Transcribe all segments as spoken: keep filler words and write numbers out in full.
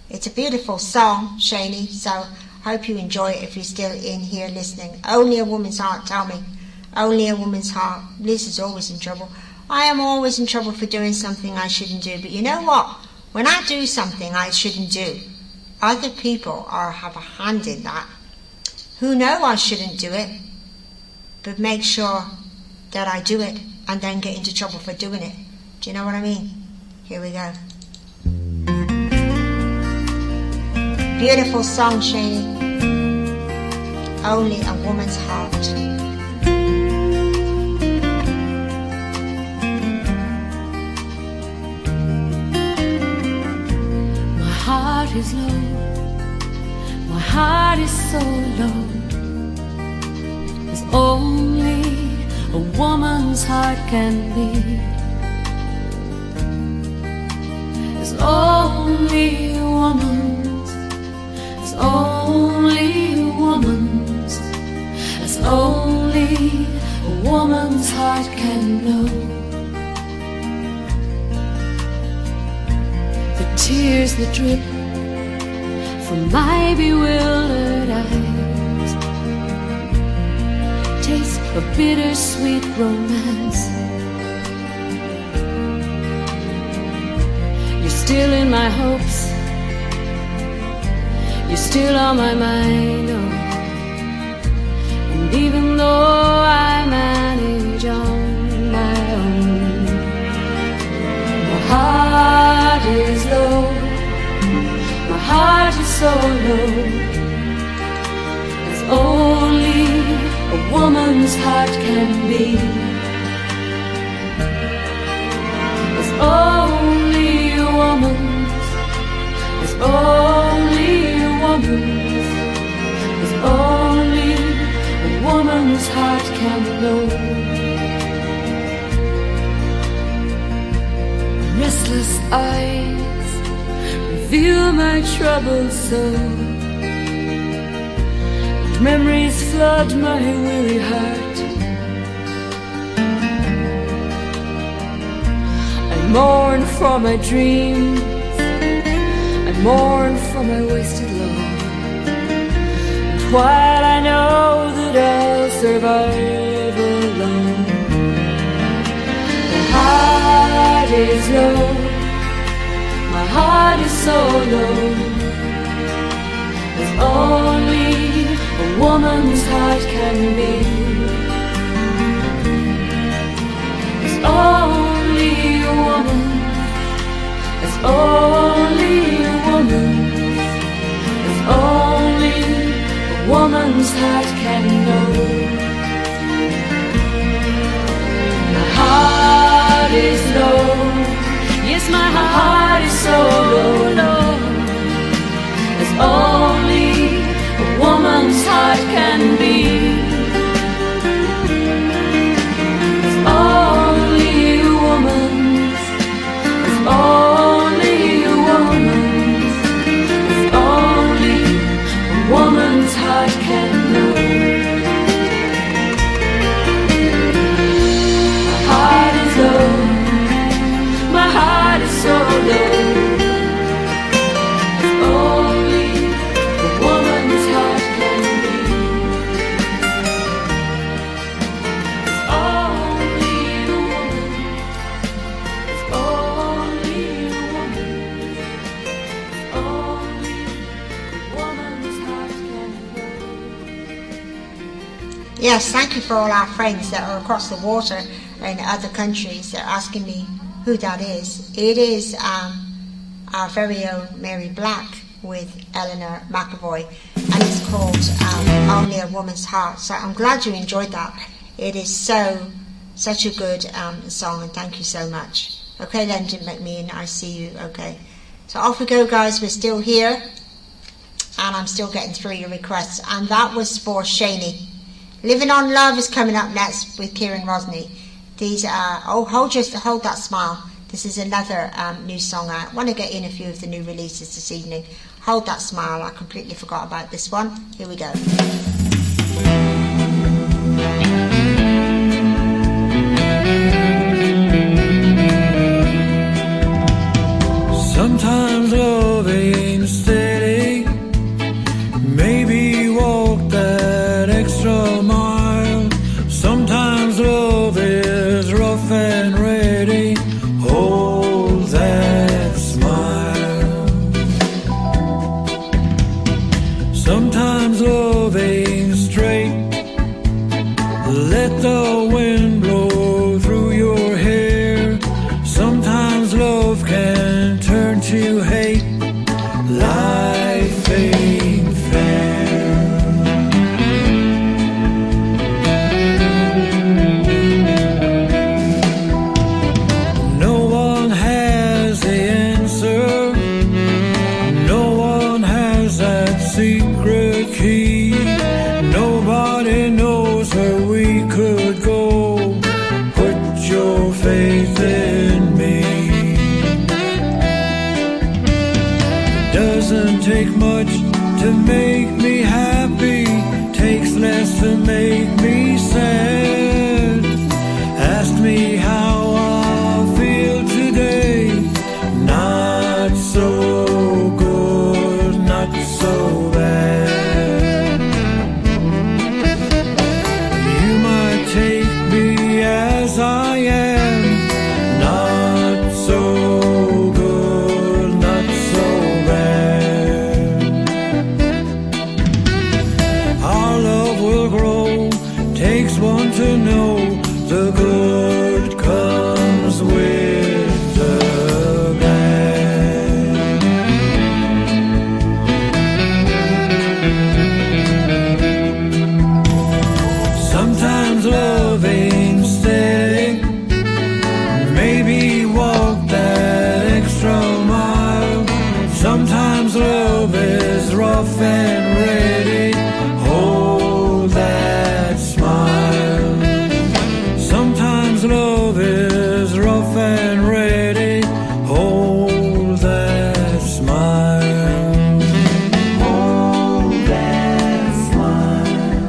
It's a beautiful song, Shani, so I hope you enjoy it if you're still in here listening. Only a woman's heart, tell me. Only a woman's heart. Liz is always in trouble. I am always in trouble for doing something I shouldn't do. But you know what? When I do something I shouldn't do, other people are have a hand in that who know I shouldn't do it, but make sure that I do it and then get into trouble for doing it. Do you know what I mean? Here we go. Beautiful song, Shani. Only a woman's heart. My heart is low. My heart is so low. As only a woman's heart can be. As only a woman's, as only a woman's, as only a woman's heart can know. The tears that drip from my bewildered eyes taste of bittersweet romance. You're still in my hopes, you're still on my mind, oh. And even though I manage on my own, my heart is low, my heart is so low, as only a woman's heart can be. As only a woman's, as only a woman's, as only a woman's heart can know. Restless eyes reveal my troubled soul. Memories flood my weary heart. I mourn for my dreams, I mourn for my wasted love. And while I know that I'll survive alone, my heart is low, my heart is so low. As only a woman's heart can be. As only a woman, as only a woman, as only a woman's heart can know. My heart is low, yes, my heart is so low, low. As only a woman's heart can be. As only a woman's, as only a woman's, as only a woman's heart can know. My heart is low, my heart is so low. Yes, thank you for all our friends that are across the water in other countries. They're asking me who that is. It is um, our very own Mary Black with Eleanor McAvoy, and it's called um, Only a Woman's Heart. So I'm glad you enjoyed that. It is so, such a good um, song, and thank you so much. Okay, London McMean, I see you. Okay, so off we go, guys. We're still here, and I'm still getting through your requests. And that was for Shani. Living on Love is coming up next with Kieran Rosny. These are, oh, hold just hold that smile. This is another um, new song. I want to get in a few of the new releases this evening. Hold that smile. I completely forgot about this one. Here we go. Sometimes love ain't Doesn't take much to make me happy, takes less to make me sad. Ask me how I feel today, not so good, not so bad. You might take me as I am, not so good, not so bad. Our love will grow, takes one to know the good comes with the bad. Sometimes love ain't steady, maybe walk that extra mile. Sometimes love is rough and ready, hold that smile. Sometimes love is rough and ready, hold that smile. Hold that smile.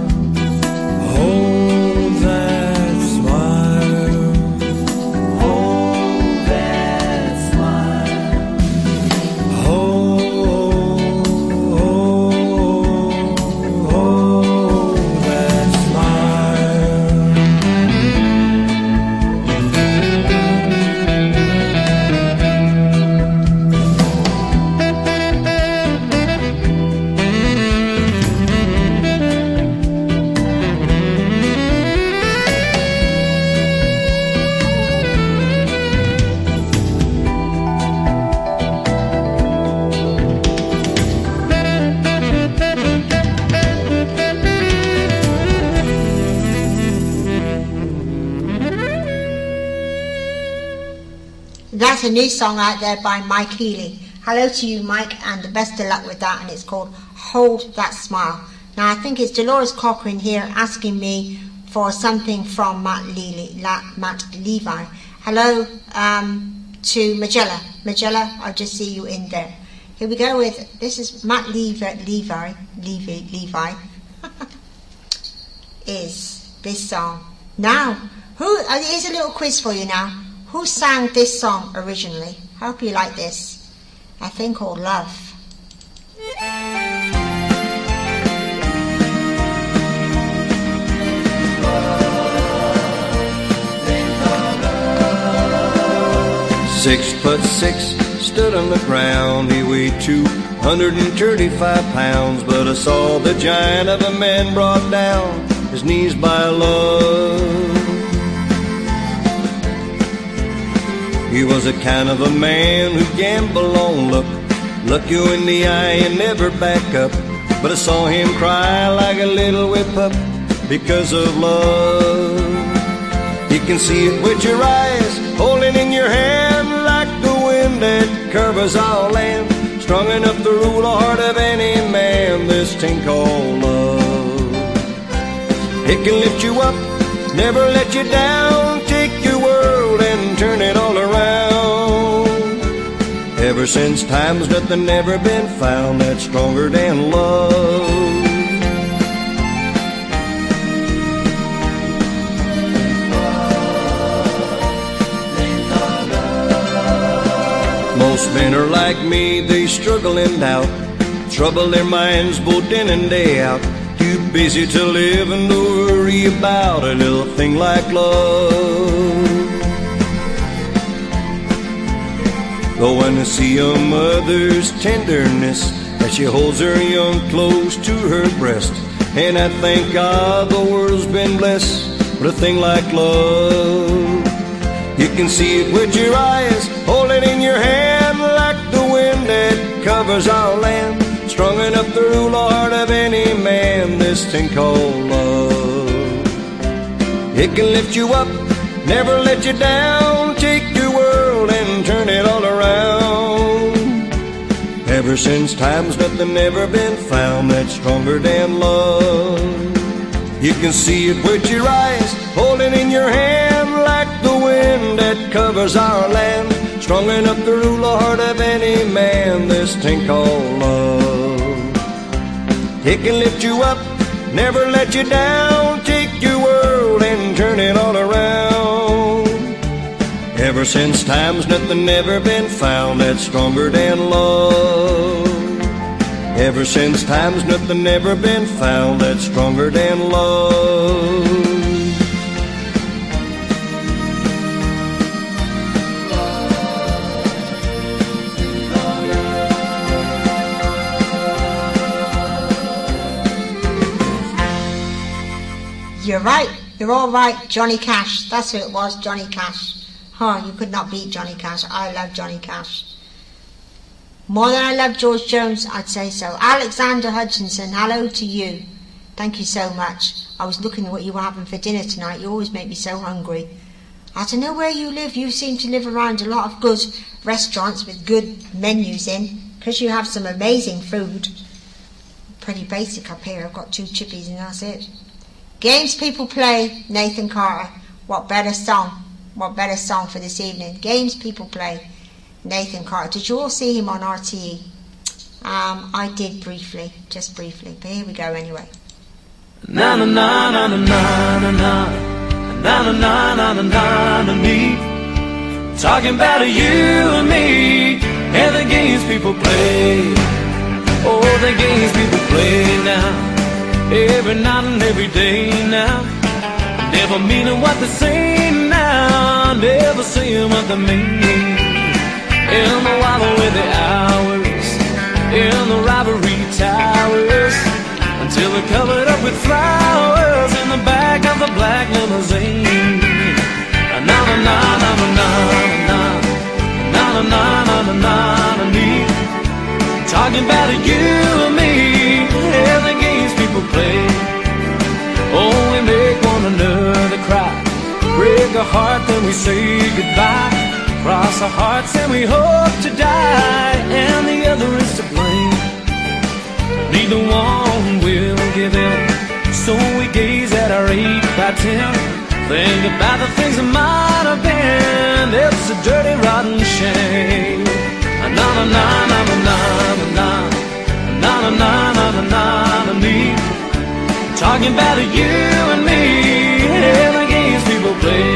Hold that smile. Hold that smile. Hold, hold, hold that smile. That's a new song out there by Mike Healy. Hello to you, Mike, and the best of luck with that, and it's called Hold That Smile. Now, I think it's Dolores Cochran here asking me for something from Matt, Leely, La, Matt Levi. Hello um, to Magella. Magella, I'll just see you in there. Here we go with, this is Matt Levi, Levi, Levi, Levi, is this song. Now, who, uh, here's a little quiz for you now. Who sang this song originally? I hope you like this. A thing called Love. Six foot six, stood on the ground. He weighed two hundred thirty-five pounds, but I saw the giant of a man brought down his knees by love. He was a kind of a man who gambled on luck, look you in the eye and never back up. But I saw him cry like a little whip pup because of love. You can see it with your eyes, holding in your hand like the wind that covers all land, strong enough to rule the heart of any man, this thing called love. It can lift you up, never let you down, take your world and turn it all around. Ever since time's nothing ever been found that's stronger than love. Most men are like me, they struggle and doubt, trouble their minds both in and day out. Too busy to live and to worry about a little thing like love. Though when I see a mother's tenderness as she holds her young close to her breast, and I thank God the world's been blessed with a thing like love. You can see it with your eyes, hold it in your hand like the wind that covers our land, strong enough to rule the heart of any man, this thing called love. It can lift you up, never let you down, take your world and turn it all around. Ever since time's nothing ever been found that's stronger than love. You can see it with your eyes, hold it in your hand like the wind that covers our land, strong enough to rule the heart of any man, this thing called love. It can lift you up, never let you down, take your world and turn it all around. Ever since time's nothing ever been found that's stronger than love. Ever since time's nothing ever been found that's stronger than love. You're right. You're all right. Johnny Cash. That's who it was, Johnny Cash. Huh, you could not beat Johnny Cash. I love Johnny Cash. More than I love George Jones, I'd say so. Alexander Hutchinson, hello to you. Thank you so much. I was looking at what you were having for dinner tonight. You always make me so hungry. I don't know where you live. You seem to live around a lot of good restaurants with good menus in, because you have some amazing food. Pretty basic up here. I've got two chippies and that's it. Games people play, Nathan Carter. What better song? What better song for this evening? Games people play, Nathan Carter. Did you all see him on R T E? Um, I did briefly, just briefly. But here we go anyway. Na na na na na na na na na na na na na na na me. Talking about you and me and the games people play. Oh, the games people play now. Every night and every day now. Never meaning what they say now. Never saying what they mean. In the wobble with the hours, in the robbery towers, until they're covered up with flowers in the back of the black limousine. Na na na na na na na na na na na na na na me. Talking about you and me and the games people play. Oh, we make one another cry, break a heart, then we say goodbye. Cross our hearts and we hope to die, and the other is to blame. Neither one will give in, so we gaze at our eight by ten. Think about the things that might have been. It's a dirty, rotten shame. Na na na na na na na na na na na na na me. Talking about you and me and the games people play.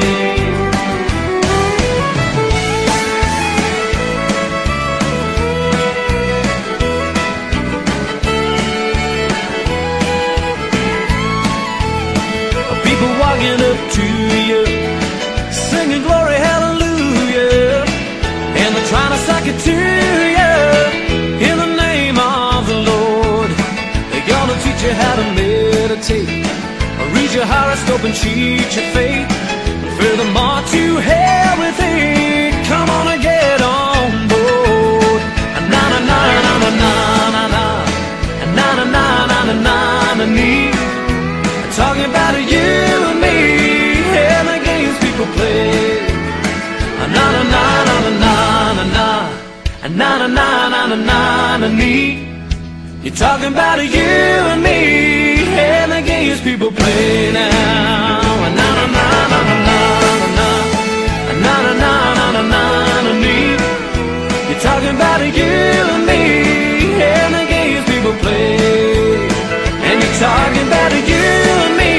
People walking up to you, singing glory hallelujah, and they're trying to suck it to you in the name of the Lord. They're gonna teach you how to meditate, or read your horoscope and cheat your fate. Furthermore, to hell with it. Come on and get on board. Na na na na na na na na na na na na na na na me. Talking about you and me and the games people play. Na na na na na na na na na na na na na na me. You're talking about you and me and the games people play now. Na na na na na na na na na na na na na me. You're talking about you and me and the games people play. And you're talking about you and me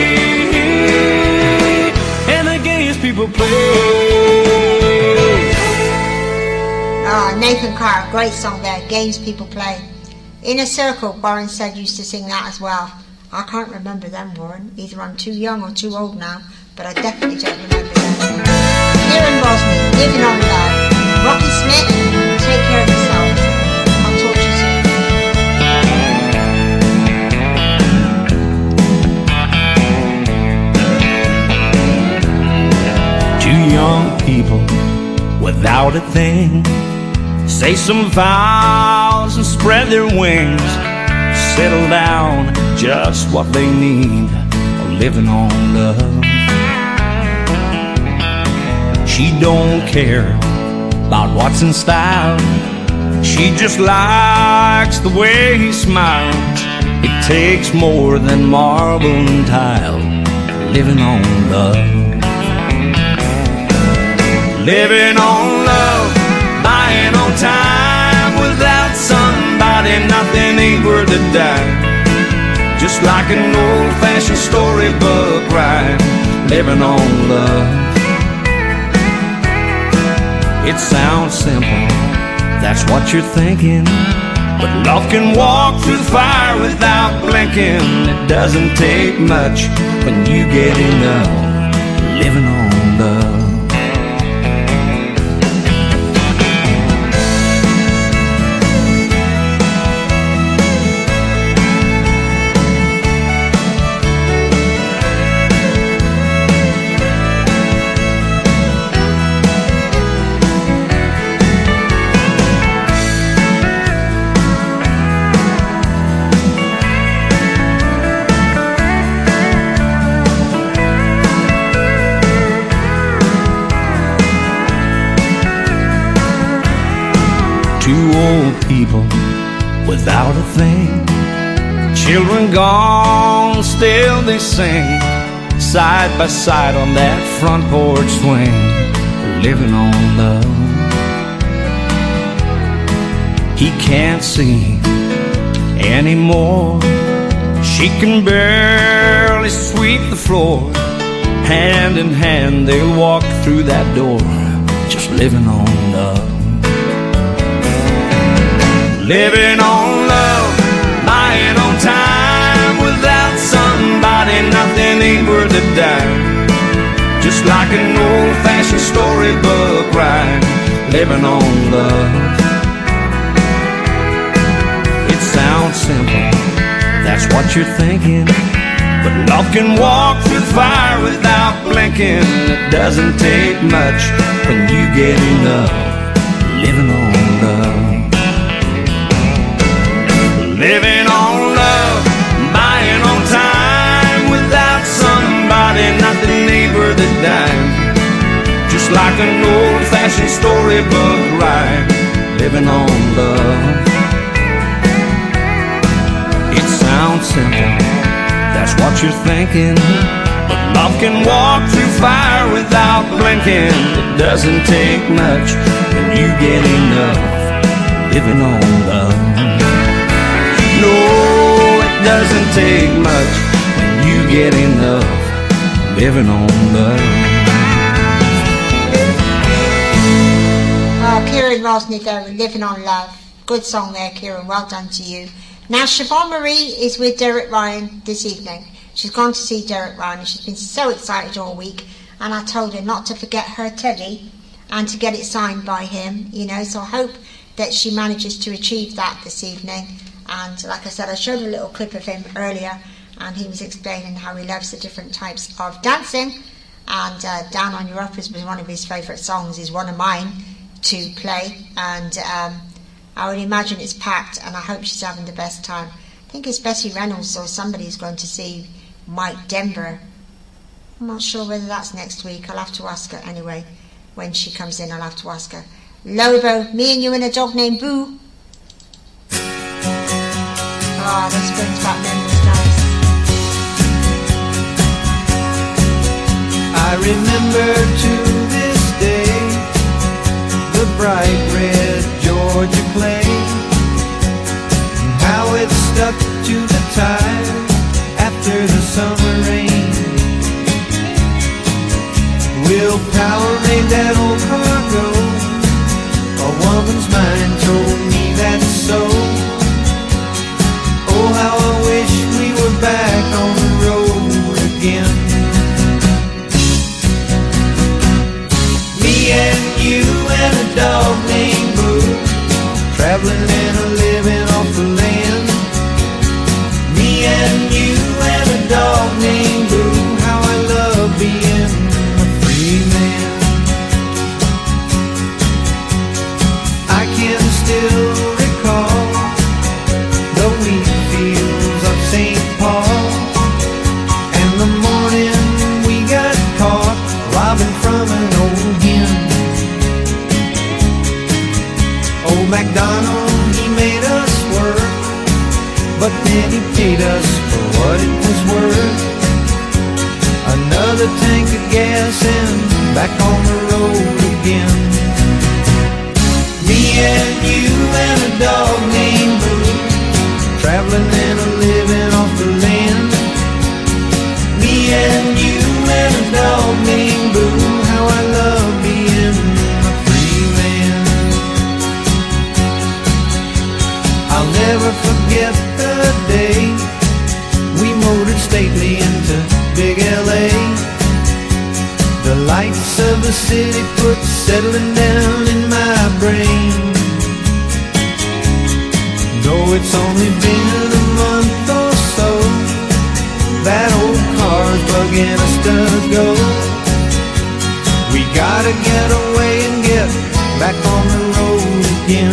and the games people play. Ah, Nathan Carter, great song there. Games people play. In a Circle, Warren said used to sing that as well. I can't remember them, Warren. Either I'm too young or too old now, but I definitely don't remember them. Kieran Bosney, Living on Love. Rocky Smith, take care of yourself. I'll talk to you soon. Two young people without a thing say some vows and spread their wings, settle down, just what they need, living on love. She don't care about what's in style, she just likes the way he smiles. It takes more than marble and tile, living on love. Living on love on time. Without somebody, nothing ain't worth a dime. Just like an old-fashioned storybook ride, living on love. It sounds simple, that's what you're thinking, but love can walk through fire without blinking. It doesn't take much when you get enough, living on love. Two old people without a thing, children gone, still they sing, side by side on that front porch swing, living on love. He can't see anymore, she can barely sweep the floor. Hand in hand they'll walk through that door, just living on love. Living on love, lying on time. Without somebody, nothing ain't worth a dime. Just like an old-fashioned storybook ride, living on love. It sounds simple, that's what you're thinking, but love can walk through fire without blinking. It doesn't take much when you get enough, living on love. Living on love, buying on time. Without somebody, nothing ain't worth a dime. Just like an old-fashioned storybook ride, living on love. It sounds simple, that's what you're thinking, but love can walk through fire without blinking. It doesn't take much when you get enough, living on love. No, it doesn't take much when you get enough, living on love. Oh, Kieran Rosny there with Living on Love. Good song there, Kieran. Well done to you. Now, Siobhan Marie is with Derek Ryan this evening. She's gone to see Derek Ryan and she's been so excited all week. And I told her not to forget her teddy and to get it signed by him, you know. So I hope that she manages to achieve that this evening. And like I said, I showed a little clip of him earlier and he was explaining how he loves the different types of dancing. And uh, Down on Your Uppers was one of his favourite songs, is one of mine to play. And um, I would imagine it's packed and I hope she's having the best time. I think it's Betty Reynolds or somebody's going to see Mike Denver. I'm not sure whether that's next week. I'll have to ask her anyway. When she comes in, I'll have to ask her. Lobo, Me and You and a Dog Named Boo. Oh, this brings back memories, guys. I remember to this day the bright red Georgia clay, and how it stuck to the tire after the summer rain. Willpower made that old car go. A woman's mind told me that's so. Oh, how I wish we were back on the road again. Me and you and a dog named Boo, traveling and a living off the land. Me and you and a dog named Boo, how I love being a free man. I can still recall the wheat fields of Saint Paul, and the morning we got caught robbing from an old hen. Old MacDonald, he made us work, but then he paid us for what it was worth. Another tank of gas and back on the road again. Me and you and a dog named Boo, traveling and a living off the land. Me and you and a dog named Boo, how I love being a free man. I'll never forget the day we motored stately into big L A. The lights of the city put settling down in my brain. Though it's only been a month or so, that old car's bugging us to go. We gotta get away and get back on the road again.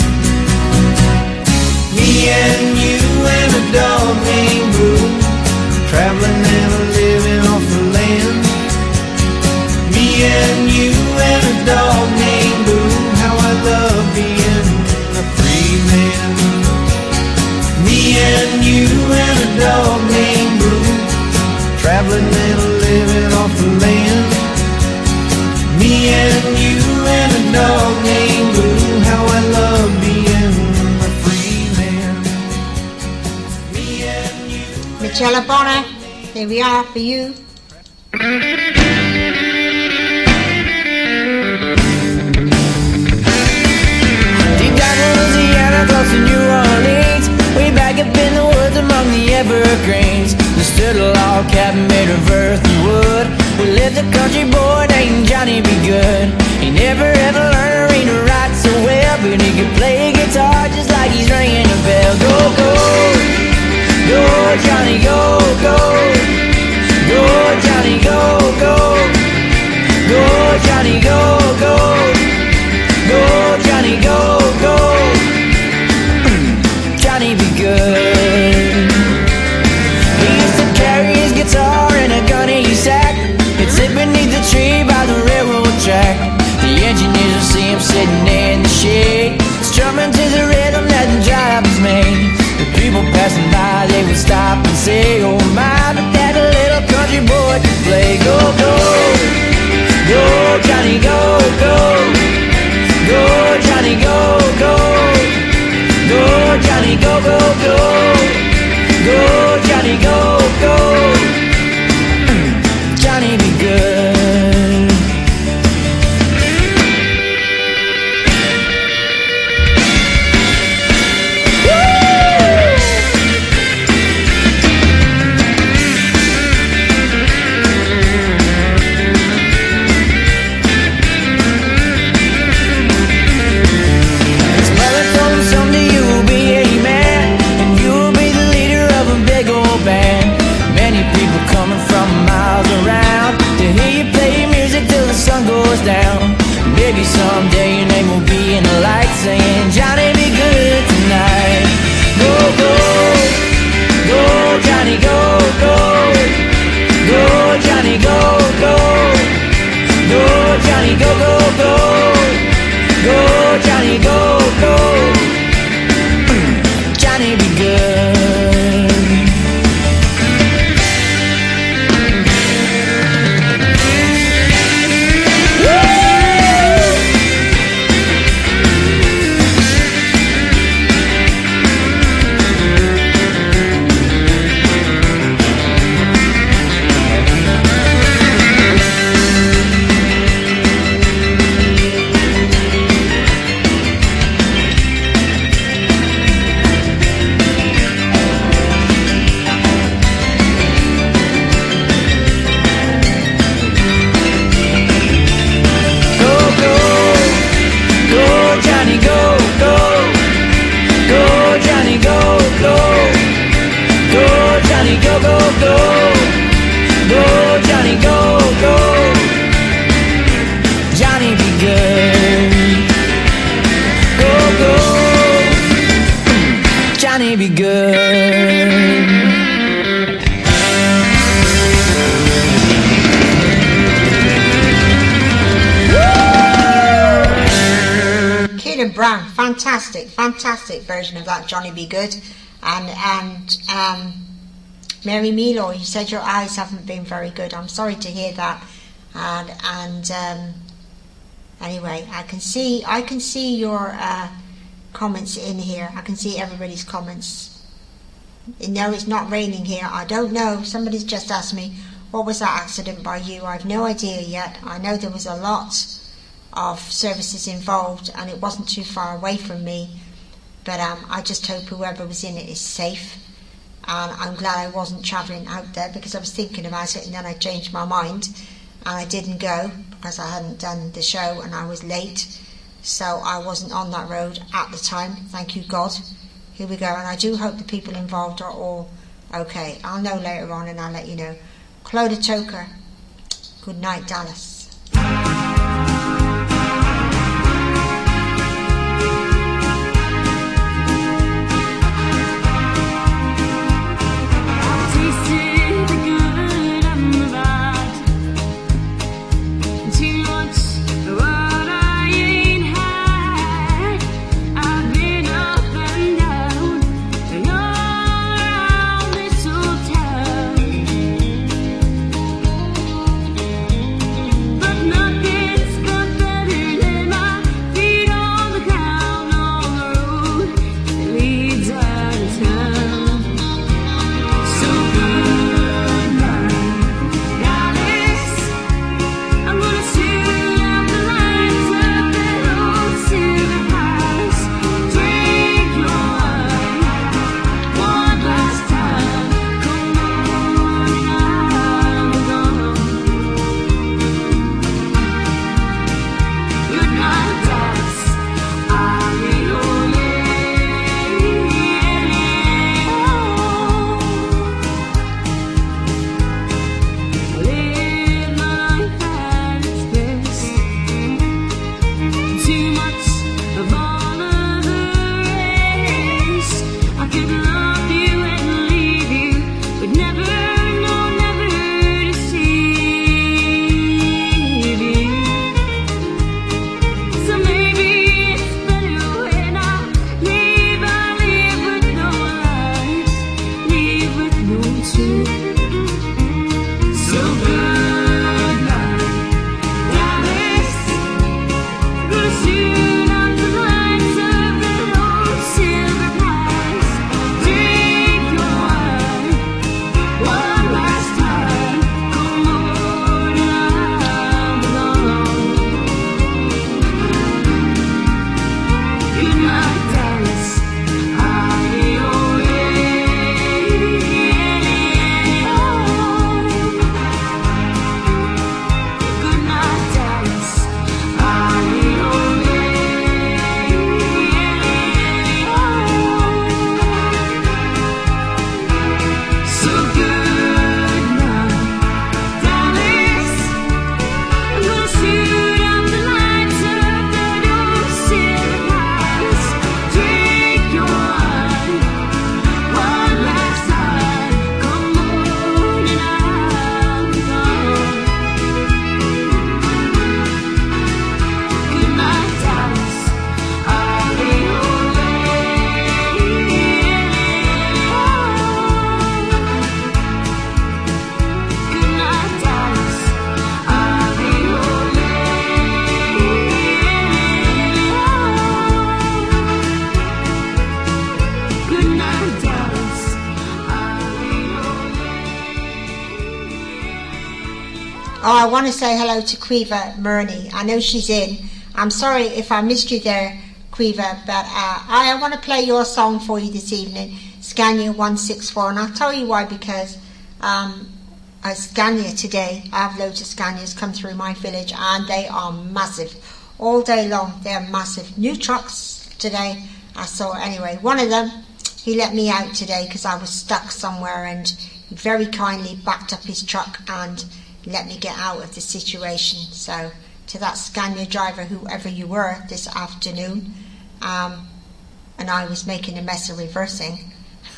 Me and you and a dog named Boo, traveling and a living off the land. Me and you and a dog named Boo, how I love being a free man. Me and you and a dog named Boo, traveling and a living off the land. Me and you and a dog named Boo, how I love being a free man. Me and you. Michelle Bonner, here we are for you. Close to New Orleans, way back up in the woods among the evergreens. There stood a log cabin made of earth and wood. We lived a country boy named Johnny B. Good. He never ever learned to read or write so well, but he could play guitar just like he's ringing a bell. Go, go, go, Johnny, go, go, go, Johnny, go, go, go, Johnny, go, go, go, Johnny, go, go. Johnny be good. He used to carry his guitar in a gunny sack. He'd sit beneath the tree by the railroad track. The engineers would see him sitting in the shade, strumming to the rhythm that the job was made. The people passing by, they would stop and say, oh my, but that little country boy could play. Go, go, go, Johnny, go, go, go, Johnny, go, go. Go, Johnny, go, go, go. Go, Johnny, go, go. Johnny be good. Down. Maybe someday your name will be in the light saying Johnny be good tonight. Go, go, go, Johnny, go, go, go, Johnny, go, go, go, Johnny, go, go, go, go, Johnny, go, go. Johnny be good. Be good. Kid and Brown, fantastic, fantastic version of that Johnny Be Good. And and um, Mary Milo, you said your eyes haven't been very good. I'm sorry to hear that. And and um, anyway, I can see I can see your uh, comments in here. I can see everybody's comments. No, it's not raining here. I don't know. Somebody's just asked me, what was that accident by you? I have no idea yet. I know there was a lot of services involved and it wasn't too far away from me. But um, I just hope whoever was in it is safe. And I'm glad I wasn't travelling out there, because I was thinking about it and then I changed my mind and I didn't go because I hadn't done the show and I was late. So I wasn't on that road at the time. Thank you, God. Here we go. And I do hope the people involved are all okay. I'll know later on and I'll let you know. Clodagh Toker. Good night, Dallas. Oh, I want to say hello to Quiva Murney. I know she's in. I'm sorry if I missed you there, Quiva, but uh, I want to play your song for you this evening, Scania one six four, and I'll tell you why, because um, a Scania today, I have loads of Scanias come through my village, and they are massive. All day long, they're massive. New trucks today, I saw anyway. One of them, he let me out today because I was stuck somewhere, and he very kindly backed up his truck and let me get out of the situation. So to that Scania driver, whoever you were this afternoon, um, and I was making a mess of reversing,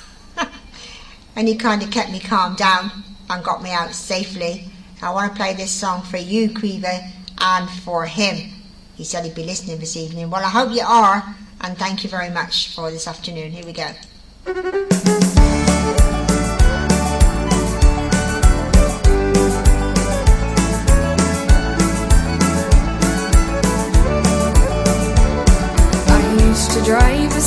and he kind of kept me calm down and got me out safely. I want to play this song for you, Quiva, and for him. He said he'd be listening this evening. Well, I hope you are, and thank you very much for this afternoon. Here we go. To drive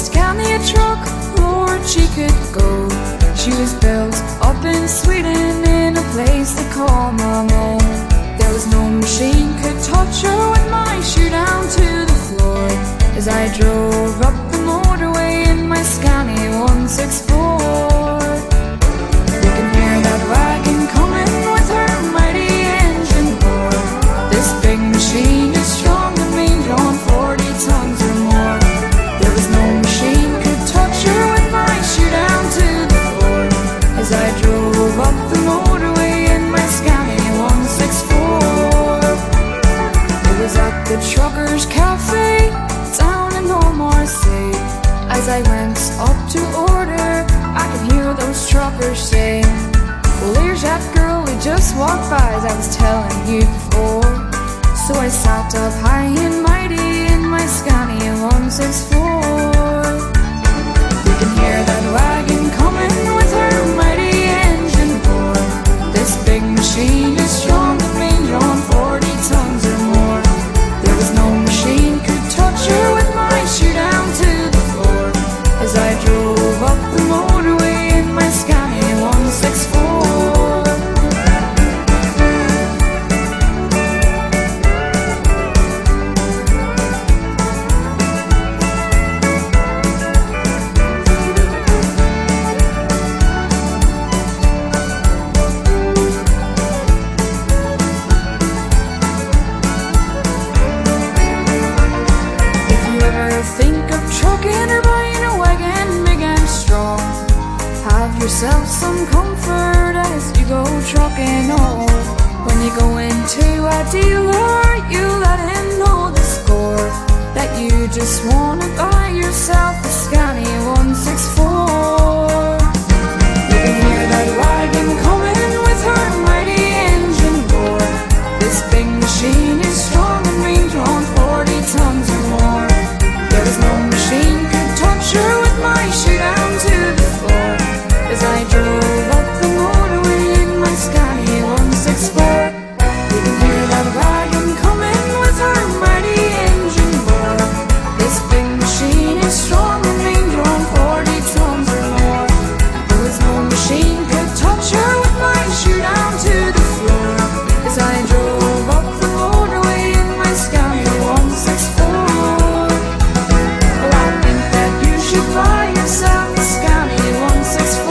six four. You can hear that wagon coming with her mighty engine roar. This big machine is strong and mean, drawing forty tons or more. There was no machine could touch her with my shoe down to the floor. As I drove up the motorway in my Scania one six four. It was at the Truckers Cafe down in O'Marcy. As I went up to order, I could hear those truckers say, well, here's that girl who just walked by, as I was telling you before. So I sat up high and mighty in my Scania one six four. You can hear that wagon coming with her mighty engine roar. This big machine is strong and mean, drawing forty tons or more. There was no machine could touch her with my shoe down to the floor. As I drove up the motorway in my Scania one six four. Yourself some comfort as you go trucking on. When you go into a dealer, you let him know the score, that you just wanna buy yourself a Scania one six four. You can hear that wagon coming with her mighty engine roar. This big machine is strong and mean, drawing forty tons or more. There was no machine could touch her with my shoe down to the floor. As I drove up the motorway in my Scania one six four. You can hear that wagon coming with her mighty engine roar. This big machine is strong and mean, drawing forty tons or more. There was no machine could touch her with my shoe down to the floor. As I drove up the motorway in my Scania one six four. Well, I think that you should buy yourself a Scania one six four.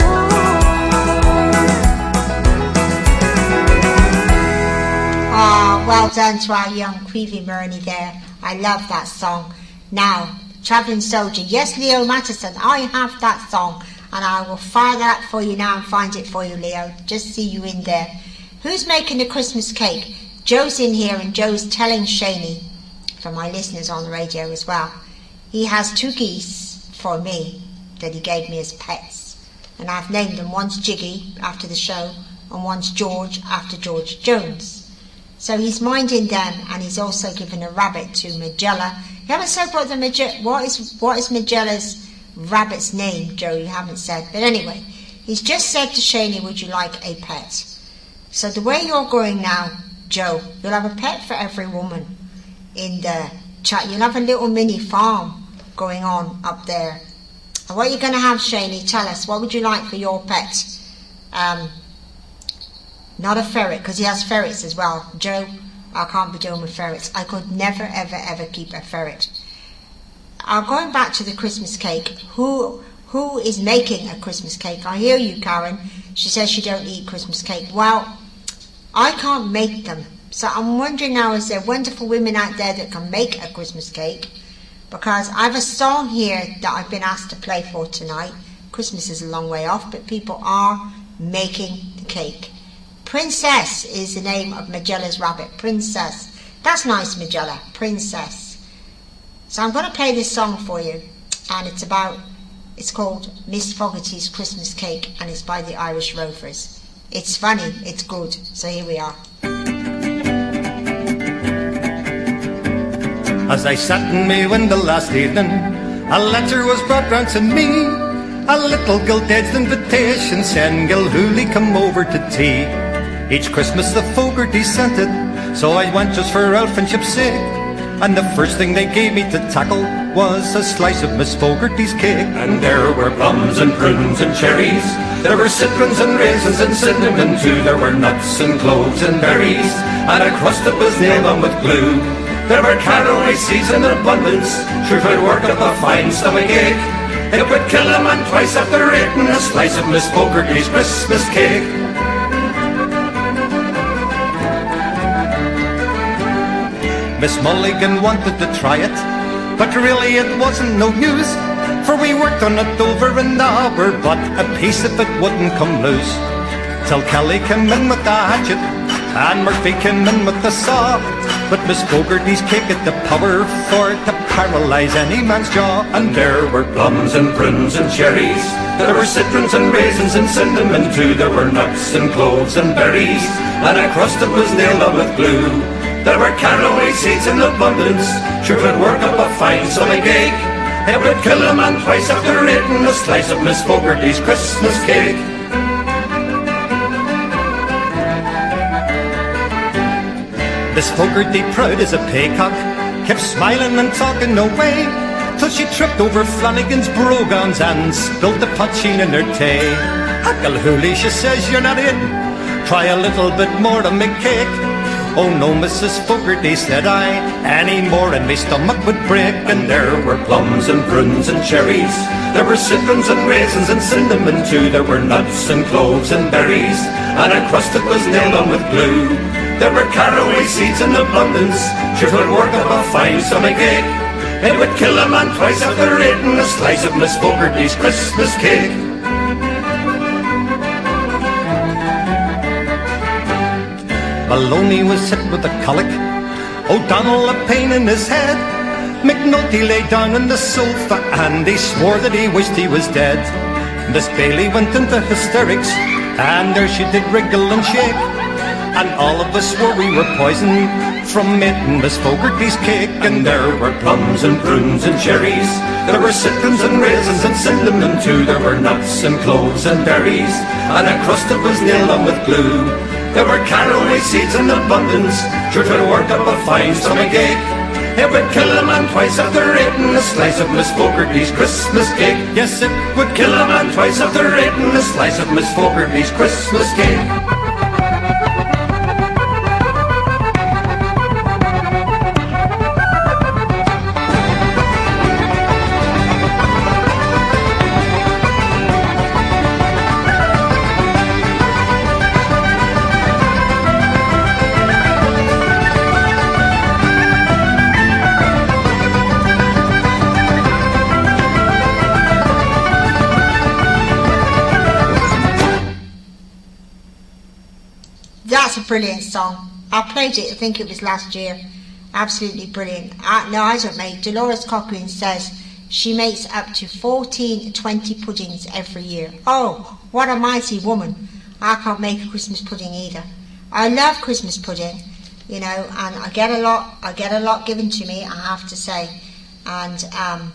Well done to our young Queevy Murney there. I love that song. Now, Travelling Soldier. Yes, Leo Mattison, I have that song, and I will fire that for you now and find it for you, Leo. Just see you in there. Who's making the Christmas cake? Joe's in here, and Joe's telling Shaney, for my listeners on the radio as well, he has two geese for me that he gave me as pets, and I've named them. One's Jiggy after the show, and one's George after George Jones. So he's minding them, and he's also given a rabbit to Magella. You haven't said what the Magella, what is what is Magella's rabbit's name, Joe? You haven't said, but anyway, he's just said to Shaney, "Would you like a pet?" So the way you're going now, Joe, you'll have a pet for every woman in the chat. You'll have a little mini farm going on up there. And what are you going to have, Shaney? Tell us. What would you like for your pet? Um. Not a ferret, because he has ferrets as well. Joe, I can't be doing with ferrets. I could never, ever, ever keep a ferret. Uh, going back to the Christmas cake, who who is making a Christmas cake? I hear you, Karen. She says she don't eat Christmas cake. Well, I can't make them. So I'm wondering now, is there wonderful women out there that can make a Christmas cake? Because I have a song here that I've been asked to play for tonight. Christmas is a long way off, but people are making the cake. Princess is the name of Magella's rabbit. Princess. That's nice, Magella. Princess. So I'm going to play this song for you. And it's about, it's called Miss Fogarty's Christmas Cake. And it's by the Irish Rovers. It's funny. It's good. So here we are. As I sat in my window last evening, a letter was brought round to me. A little gilt-edged invitation saying Gilhooly come over to tea. Each Christmas the Fogarty sent it, so I went just for old friendship's sake. And the first thing they gave me to tackle was a slice of Miss Fogarty's cake. And there were plums and prunes and cherries, there were citrons and raisins and cinnamon too. There were nuts and cloves and berries, and a crust that was nailed on with glue. There were caraway seeds in abundance, sure 'twould work up a fine stomach ache. It would kill a man twice after eating a slice of Miss Fogarty's Christmas cake. Miss Mulligan wanted to try it, but really it wasn't no news, for we worked on it over an hour, but a piece of it wouldn't come loose. Till Kelly came in with the hatchet, and Murphy came in with the saw, but Miss Fogarty's cake had the power for to paralyze any man's jaw. And there were plums and prunes and cherries, there were citrons and raisins and cinnamon too, there were nuts and cloves and berries, and a crust that was nailed on with glue. There were caraway seeds in abundance, sure it would work up a fine stomach ache. It would kill a man twice after eating a slice of Miss Fogarty's Christmas cake. Miss Fogarty, proud as a paycock, kept smiling and talking away, till she tripped over Flanagan's brogans and spilled the poteen in her tea. Uncle Hoolie, she says, you're not in, try a little bit more to make cake. Oh no, Missus Fogarty, said I, any more and my stomach would break. And there were plums and prunes and cherries, there were citrons and raisins and cinnamon too, there were nuts and cloves and berries, and a crust that was nailed on with glue. There were caraway seeds in abundance, sure it would work up a fine stomach ache. It would kill a man twice after eating a slice of Miss Fogarty's Christmas cake. Maloney was hit with a colic, O'Donnell a pain in his head, McNulty lay down on the sofa and he swore that he wished he was dead. Miss Bailey went into hysterics and there she did wriggle and shake, and all of us swore we were poisoned from making Miss Fogarty's cake. And there were plums and prunes and cherries, there were citrons and raisins and cinnamon too, there were nuts and cloves and berries, and a crust that was nailed on with glue. There were caraway seeds in abundance, sure to work up a fine stomach ache. It would kill a man twice after eating a slice of Miss Fogarty's Christmas cake. Yes, it would kill a man twice after eating a slice of Miss Fogarty's Christmas cake. That's a brilliant song. I played it, I think it was last year. Absolutely brilliant. I, no, I don't make. Dolores Cochrane says she makes up to fourteen, twenty puddings every year. Oh, what a mighty woman. I can't make a Christmas pudding either. I love Christmas pudding, you know, and I get a lot, I get a lot given to me, I have to say. And um,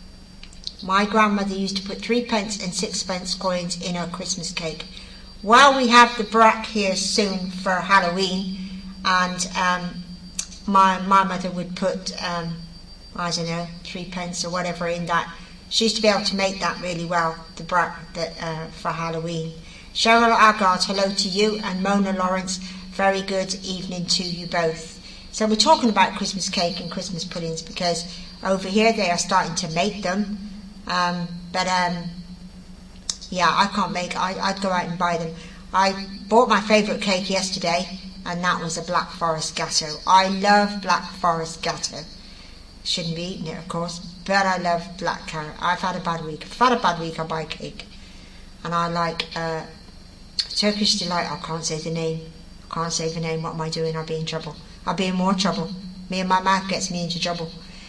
my grandmother used to put three pence and sixpence coins in her Christmas cake. Well, we have the brack here soon for Halloween, and um, my my mother would put, um, I don't know, three pence or whatever in that. She used to be able to make that really well, the brack that, uh, for Halloween. Cheryl Agard, hello to you, and Mona Lawrence, very good evening to you both. So we're talking about Christmas cake and Christmas puddings because over here they are starting to make them, um, but um, yeah, I can't make, I, I'd go out and buy them. I bought my favourite cake yesterday, and that was a Black Forest Gatto. I love Black Forest Gatto. Shouldn't be eating it, of course, but I love black carrot. I've had a bad week. If I've had a bad week, I buy cake. And I like uh, Turkish Delight. I can't say the name. I can't say the name. What am I doing? I'll be in trouble. I'll be in more trouble. Me and my mouth gets me into trouble.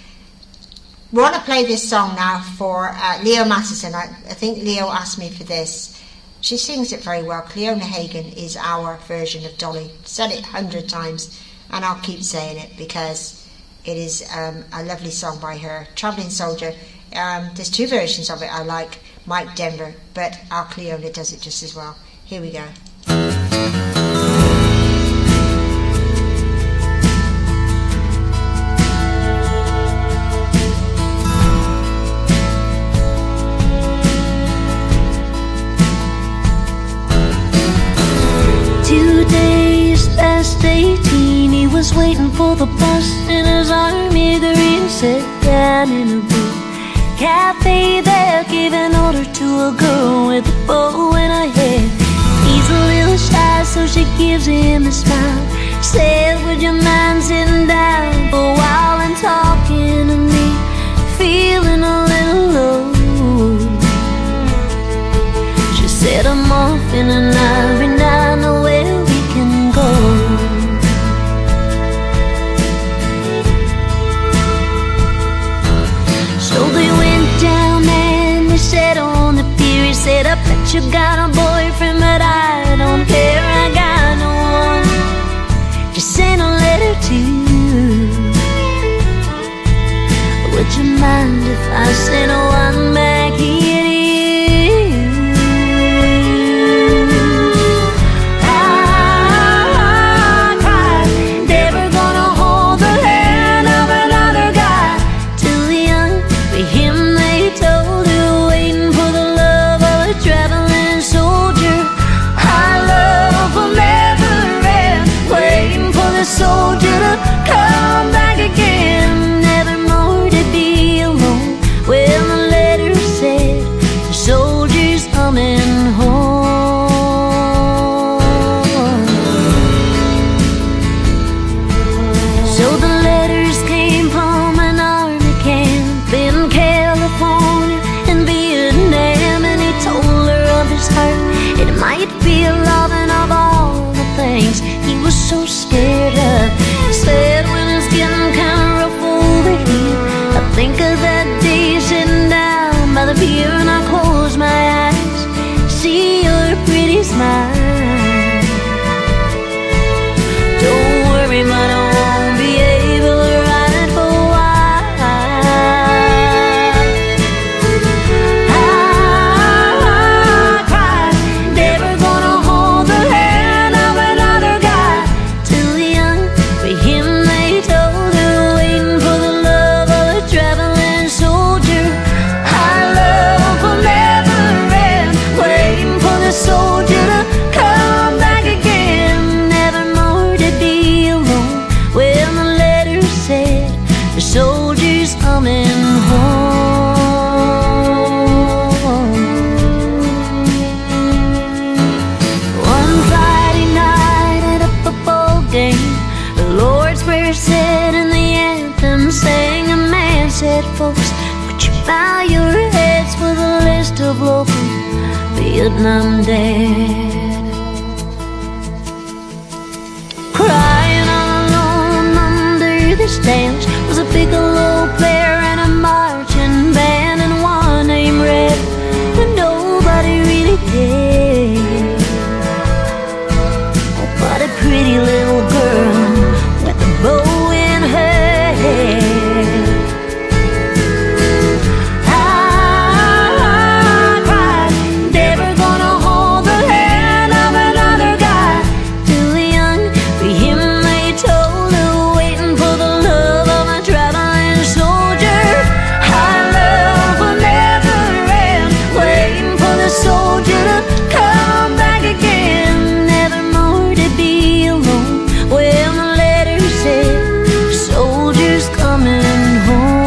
We want to play this song now for uh, Leo Matheson. I, I think Leo asked me for this. She sings it very well. Cleona Hagan is our version of Dolly. Said it a hundred times, and I'll keep saying it because it is um, a lovely song by her. Travelling Soldier. Um, there's two versions of it I like. Mike Denver, but our Cleona does it just as well. Here we go. Two days past eighteen, he was waiting for the bus in his army. The rear sat down in a booth. cafe there, gave an order to a girl with a bow in her hair. He's a little shy, so she gives him a smile. Said, would you mind sitting down for a while and talking to me? Feeling a little low. She said, I'm off in an hour and I know where we can go. So they went down and they sat on the pier. He said, I bet you got a boyfriend, but I don't care. I got no one to send a letter to. Would you mind if I sent one back here to you? I cried, never gonna hold the hand of another guy. Too young for him, they told her, waiting for the love of a traveling soldier. Our love will never end, waiting for the soldier to come back again. Never more to be alone. Well, the letter said the soldier's coming home. So the letters came from an army camp in California and Vietnam, and he told her of his heart. It might be a loving of all the things he was so scared of. He said, when it's getting kind of rough over here, I think of that day sitting down by the pier, and I close my eyes, see your pretty smile. Don't worry, but I won't be able to ride for a while. I cried, never gonna hold the hand of another guy. Too young for him, they told her, waiting for the love of a traveling soldier. Our love will never end, waiting for the soldier to come back again. Never more to be alone. Well, the letter said the soldier's coming home. One Friday night at a football game, the Lord's Prayer said and the anthem sang. A man said, folks, would you bow your heads for the list of local Vietnam dead? Crying all alone under the stands was a piccolo player and a marching band, and one named Red that nobody really cared. Oh, but a pretty little girl with a bow in her hair. I cried, never gonna hold the hand of another guy. Too young for him, they told her, waiting for the love of a traveling soldier. Our love will never end, waiting for the soldier to come back again. Never more to be alone. Well, the letter said the soldier's coming home.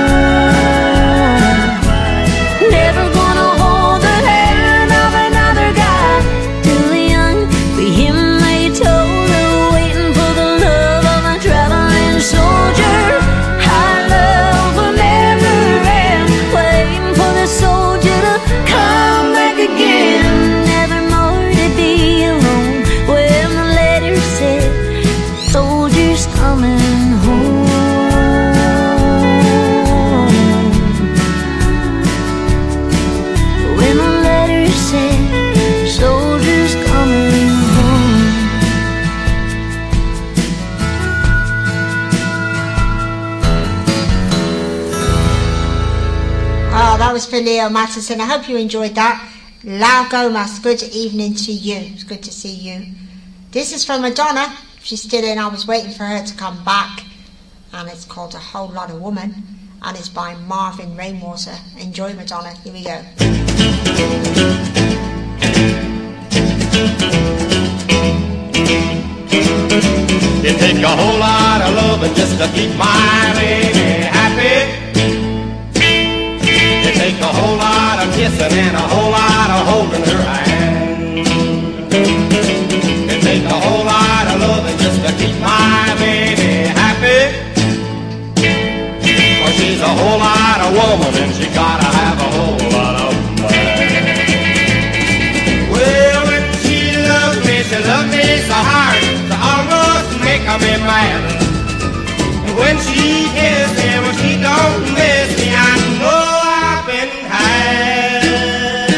Never gonna hold the hand of another guy. Too young for him, they told her, waiting for the love of a traveling soldier. Our love will never end, waiting for the soldier to come back again. Never more to be alone. Well, the letter said the soldier's coming home. When the letter said the soldier's coming home. Oh, that was for Leo Matheson. I hope you enjoyed that. Lau Gomas, good evening to you. It's good to see you. This is from Madonna. She's still in. I was waiting for her to come back. And it's called A Whole Lot of Woman. And it's by Marvin Rainwater. Enjoy, Madonna. Here we go. It take a whole lot of loving just to keep my lady happy. and a whole lot of holding her hand. It takes a whole lot of loving just to keep my baby happy. For she's a whole lot of woman and she gotta have a whole lot of man. Well, when she loves me, she loves me so hard, to almost make me mad. And when she kisses me, when she don't miss me, I know I've been had.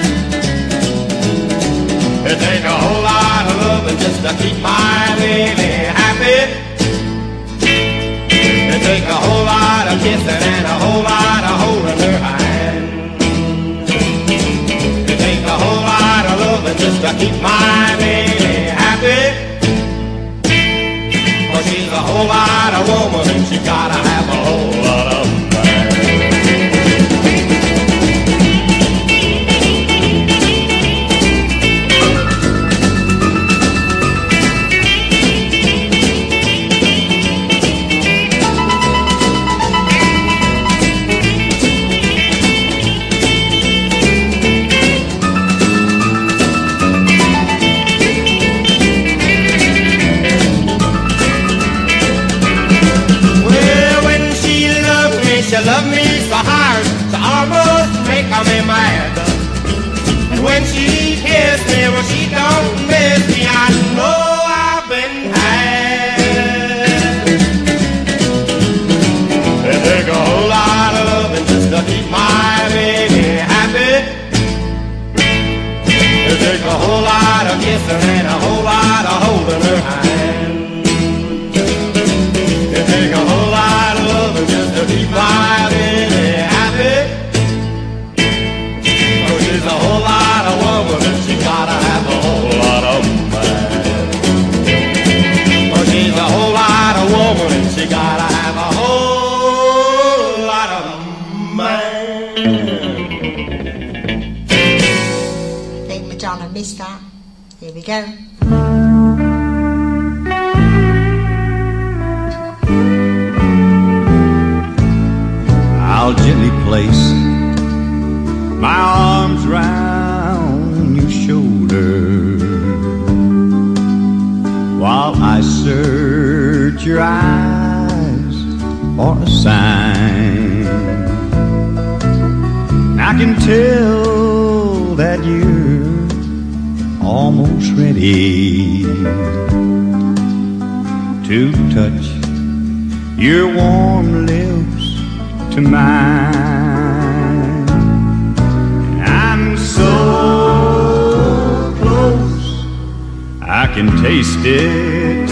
It takes a whole lot of loving just to keep my baby happy. It takes a whole lot of kissing and a whole lot of holding her hand. It takes a whole lot of loving just to keep my baby happy. For she's a whole lot of woman and she gotta have a whole lot of love me so hard, to almost make me mad. And when she kisses me, well, she don't miss me, I know I've been had. It takes a whole lot of loving just to keep my baby happy. It takes a whole lot of kissing and a whole lot of holding her hand. It takes a whole lot of loving just to keep my baby happy. Oh, she's a whole lot of woman and she gotta have a whole lot of man. Oh, she's a whole lot of woman and she gotta have a whole lot of man. I think Madonna missed that. Here we go. I'll gently place my arms round your shoulder while I search your eyes for a sign. I can tell that you're almost ready to touch your warm lips to mine. I'm so close, I can taste it,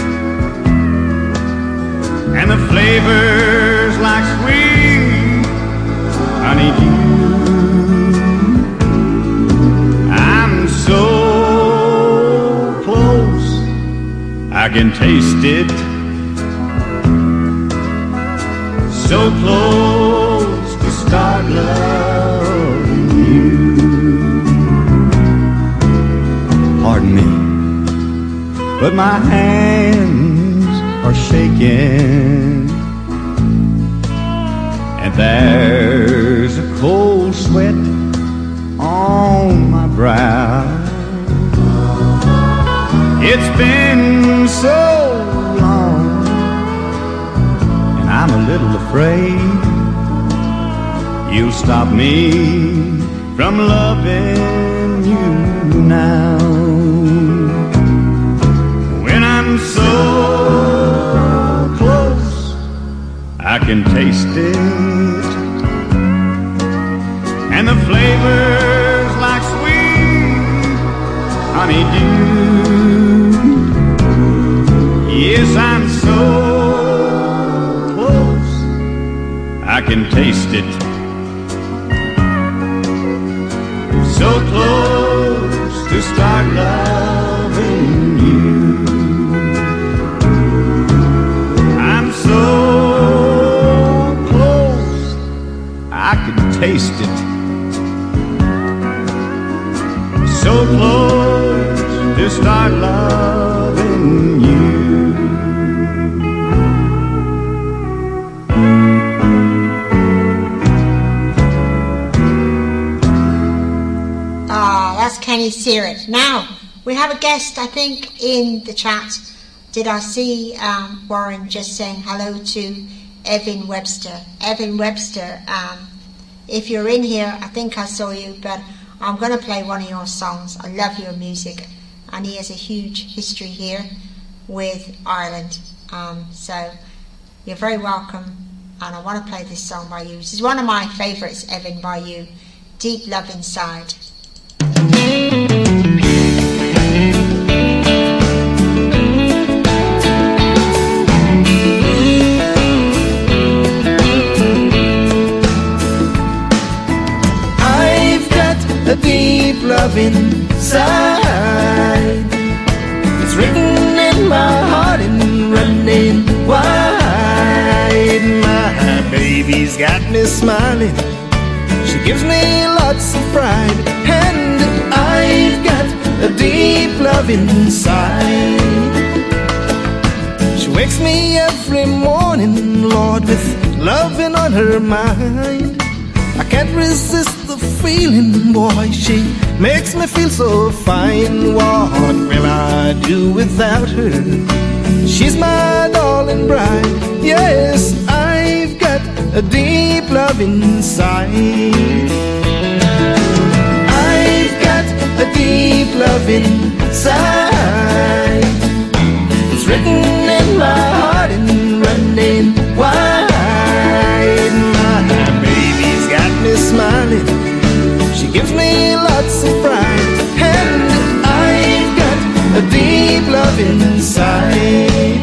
and the flavors like sweet honeydew. I'm so close, I can taste it, so close to start loving you. Pardon me, but my hands are shaking, and there's a cold sweat on my brow. It's been so long, and I'm a little afraid you'll stop me from loving you now. When I'm so close, I can taste it, and the flavors like sweet honeydew. Yes, I'm so close, I can taste it, so close to start loving you. I'm so close, I can taste it, so close to start loving you. that's Kenny Searett. Now, we have a guest, I think, in the chat. Did I see um, Warren just saying hello to Evan Webster? Evan Webster, um, if you're in here, I think I saw you, but I'm going to play one of your songs. I love your music, and he has a huge history here with Ireland. Um, so you're very welcome, and I want to play this song by you. This is one of my favourites, Evan, by you, Deep Love Inside. A deep love inside. It's written in my heart and running wide. My baby's got me smiling. She gives me lots of pride. And I've got a deep love inside. She wakes me every morning, Lord, with loving on her mind. I can't resist the feeling, boy, she makes me feel so fine. What will I do without her? She's my darling bride. Yes, I've got a deep love inside. I've got a deep love inside. It's written in my heart and running wide. Smiling, she gives me lots of pride, and I've got a deep love inside.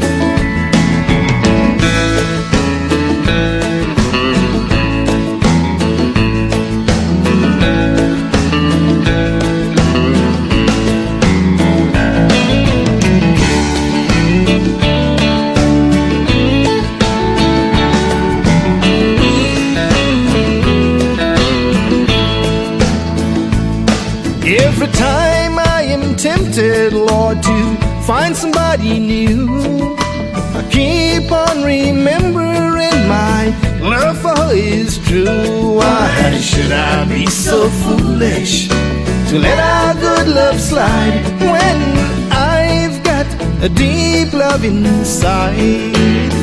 Every time I am tempted, Lord, to find somebody new, I keep on remembering my love for her is true. Why should I be so foolish to let our good love slide when I've got a deep love inside?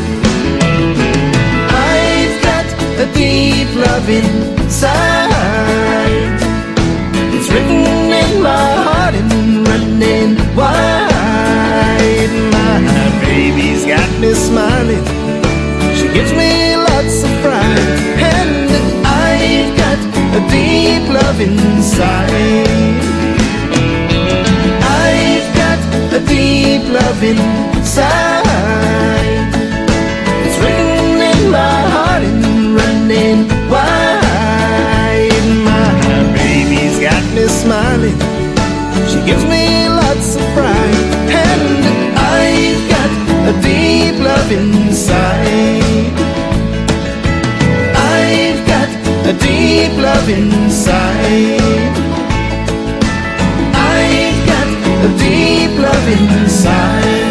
I've got a deep love inside. It's written in my heart and running wide. My baby's got me smiling. She gives me lots of pride. And I've got a deep love inside. I've got a deep love inside. It's written in my heart and running wide. Smiling, she gives me lots of pride, and I've got a deep love inside. I've got a deep love inside. I've got a deep love inside.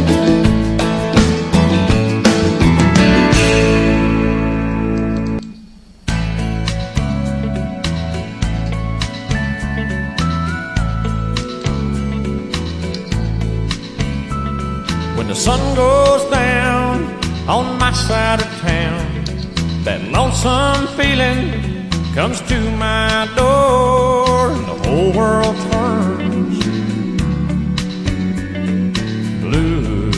Sun goes down on my side of town. That lonesome feeling comes to my door, and the whole world turns blue.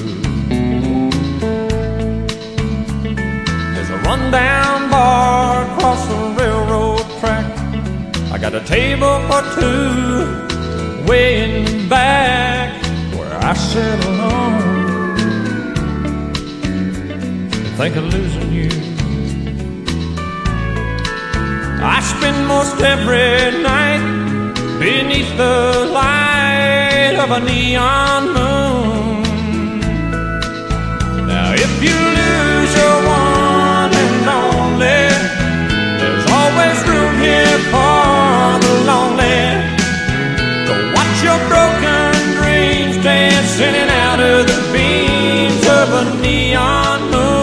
There's a rundown bar across the railroad track. I got a table for two way in the back where I sit alone. Think of losing you. I spend most every night beneath the light of a neon moon. Now if you lose your one and only, there's always room here for the lonely. To watch your broken dreams dancing out of the beams of a neon moon.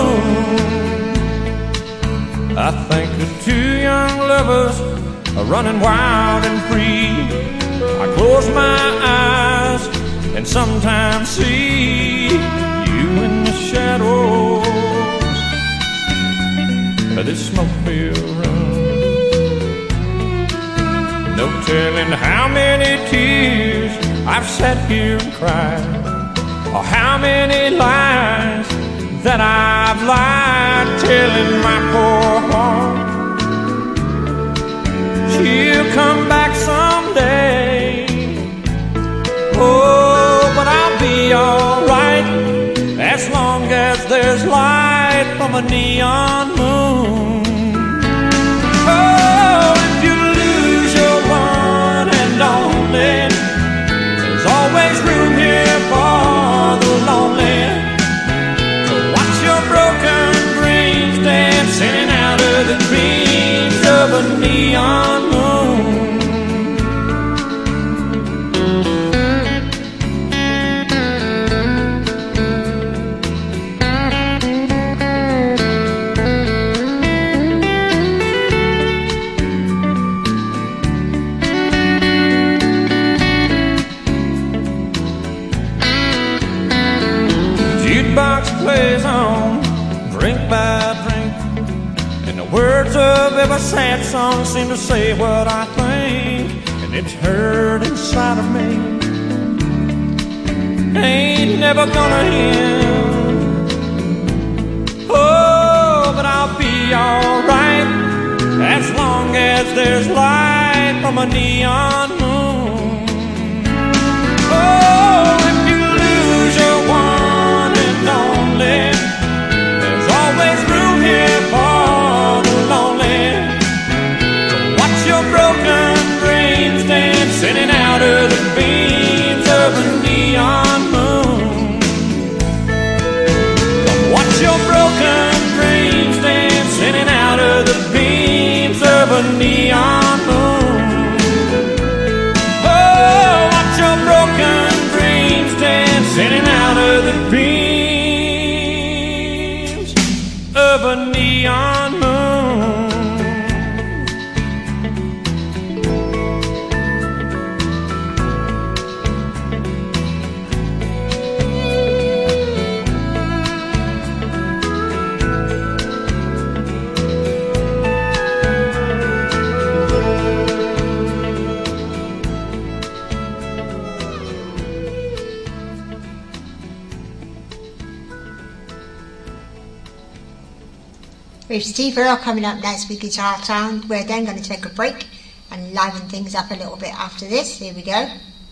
I think of two young lovers running wild and free, I close my eyes and sometimes see you in the shadows of this smoke-filled room. No telling how many tears I've sat here and cried, or how many lies that I've lied, telling my poor heart she'll come back someday. Oh, but I'll be alright as long as there's light from a neon moon. Oh, if you lose your one and only, there's always room here for the lonely. So watch your broken dreams dancing out of the dreams of a neon moon. Plays on, drink by drink, and the words of every sad song seem to say what I think, and it's heard inside of me. Ain't never gonna end. Oh, but I'll be alright as long as there's light from a neon moon. Oh, if you lose your one and only, there's always room here for the lonely. So watch your broken dreams dancing out of the beams of a neon moon. Watch your broken dreams dancing out of the beams of a neon moon. Oh, watch your broken dreams dancing out of the beams of a neon moon. With Steve Earle coming up next with Guitar Sound. We're then going to take a break and liven things up a little bit after this. Here we go.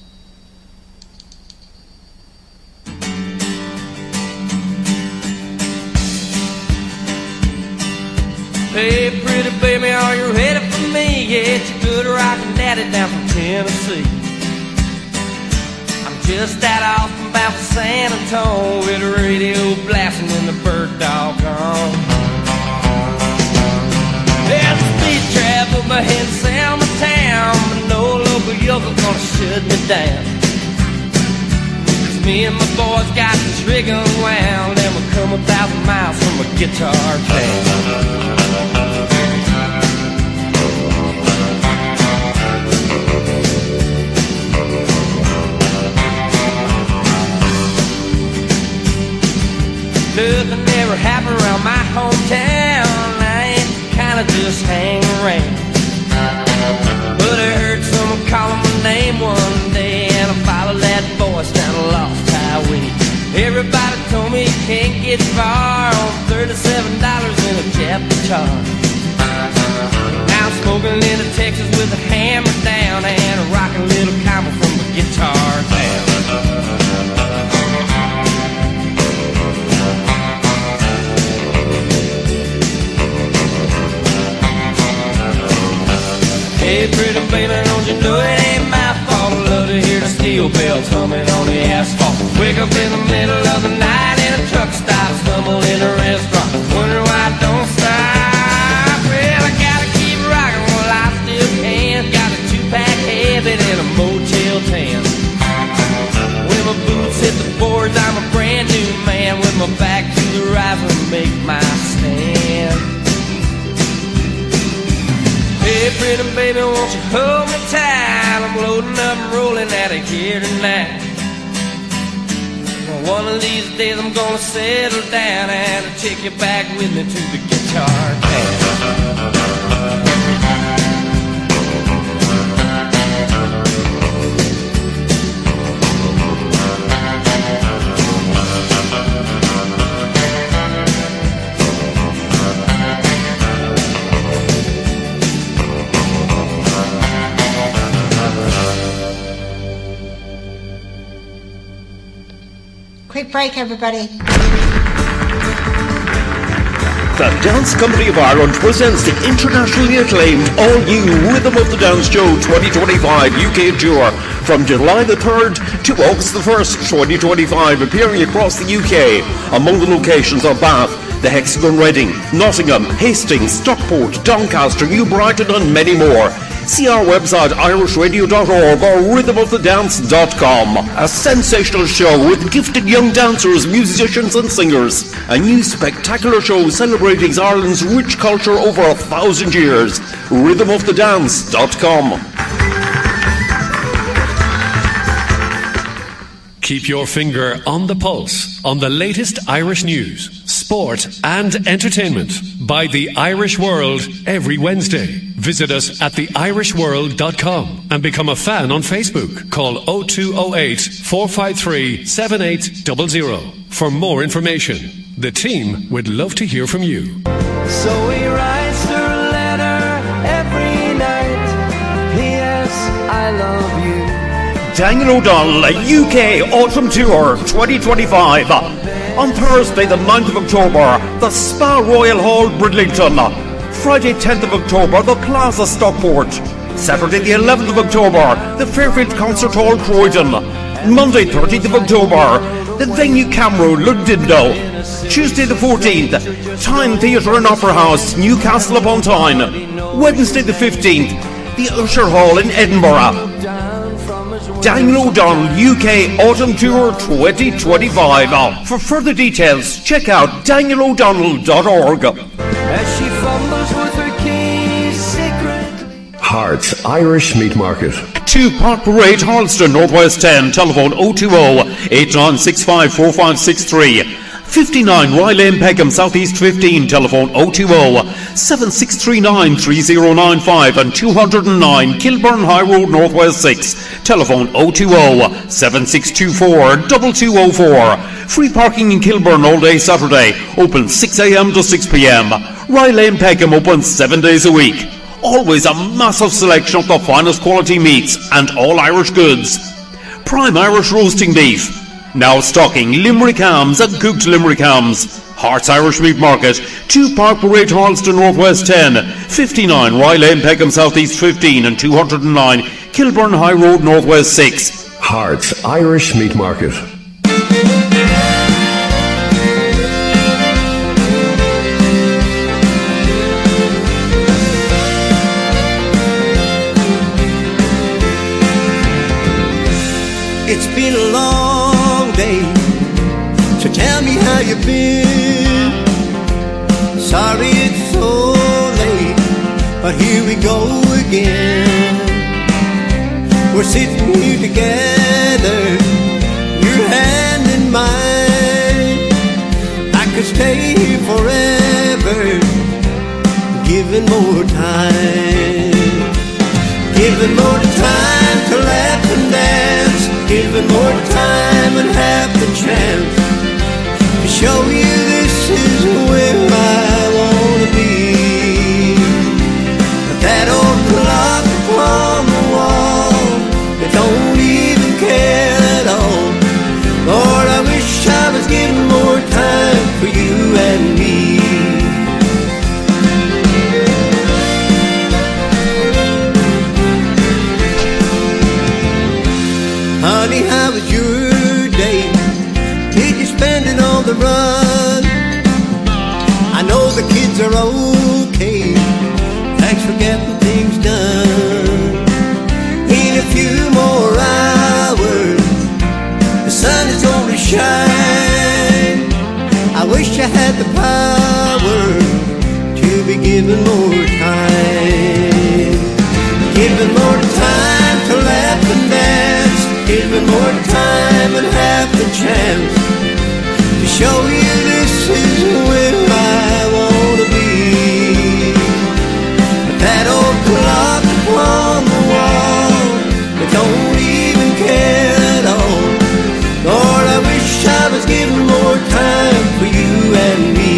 Hey, pretty baby, are you ready for me? Yeah, it's a good rockin' daddy down from Tennessee. I'm just out off about San Antonio with the radio blasting and the bird dog on. There's a speed trap up ahead in Selma town, but no local yokel gonna shut me down. Cause me and my boys got the trigger wound, and we'll come a thousand miles from a guitar town. Nothing ever happened around my hometown. I ain't kinda just hang around. But I heard someone calling my name one day, and I followed that voice down a lost highway. Everybody told me you can't get far on thirty-seven dollars in a Jap guitar. Now I'm smoking into Texas with a hammer down and a rockin' little combo from a guitar town. Hey, pretty baby, don't you know it ain't my fault? I love to hear the steel bells humming on the asphalt. Wake up in the middle of the night in a truck stop, stumble in a restaurant, wonder why I don't stop. Well, I gotta keep rocking while I still can. Got a two-pack habit and a Motel ten. When my boots hit the boards, I'm a brand new man with my back to the riser, make my stand. Hey, pretty baby, won't you hold me tight? I'm loading up and rolling out of here tonight. One of these days I'm gonna settle down and I'll take you back with me to the guitar town. Quick break, everybody. The Dance Company of Ireland presents the internationally acclaimed all-new Rhythm of the Dance Show twenty twenty-five U K Tour from July the third to August the first, twenty twenty-five, appearing across the U K. Among the locations are Bath, the Hexagon Reading, Nottingham, Hastings, Stockport, Doncaster, New Brighton and many more. See our website irish radio dot org or rhythm of the dance dot com. A sensational show with gifted young dancers, musicians and singers. A new spectacular show celebrating Ireland's rich culture over a thousand years. rhythm of the dance dot com. Keep your finger on the pulse on the latest Irish news, sport and entertainment by The Irish World every Wednesday. Visit us at the irish world dot com and become a fan on Facebook. Call oh two oh eight, four five three, seven eight zero zero for more information. The team would love to hear from you. So he writes her a letter every night. P S I love you. Daniel O'Donnell, a U K Autumn Tour twenty twenty-five. On Thursday the ninth of October, the Spa Royal Hall, Bridlington. Friday tenth of October, the Plaza, Stockport. Saturday the eleventh of October, the Fairfield Concert Hall, Croydon. Monday thirteenth of October, the Venue Camero, Lugdindo. Tuesday the fourteenth, Time Theatre and Opera House, Newcastle upon Tyne. Wednesday the fifteenth, the Usher Hall in Edinburgh. Daniel O'Donnell U K Autumn Tour twenty twenty-five. For further details, check out daniel o'donnell dot org. As she fumbles with her keys secretly. Hearts Irish Meat Market. two Park Parade, Harleston, Northwest ten. Telephone oh two oh, eight nine six five, four five six three. fifty-nine Rye Lane, Peckham, Southeast fifteen. Telephone oh two oh, seven six three nine, three oh nine five and two oh nine Kilburn High Road, Northwest six. Telephone oh two oh, seven six two four, two two oh four. Free parking in Kilburn all day Saturday. Open six a.m. to six p.m. Rye Lane, Peckham open seven days a week. Always a massive selection of the finest quality meats and all Irish goods. Prime Irish roasting beef. Now stocking Limerick hams and cooked Limerick hams. Hearts Irish Meat Market, two Park Parade, Harleston, Northwest ten, fifty-nine Rye Lane, Peckham, Southeast fifteen and two oh nine Kilburn High Road, Northwest six. Hearts Irish Meat Market. It's been a long day, so tell me how you've been. Sorry it's so late, but here we go again. We're sitting here together, your hand in mine. I could stay here forever, given more time. Given more time to laugh and dance, given more time and have the chance to show you this is where I wanna be. But that old clock upon the wall, it don't even care at all. Lord, I wish I was given more time for you and me. Honey, how was your day? Did you spend it on the run? I know the kids are okay. Thanks for getting things done. In a few more hours, the sun is going to shine. I wish I had the power to be given more time. a chance to show you this is where I want to be. But that old clock upon the wall, it don't even care at all. Lord, I wish I was given more time for you and me.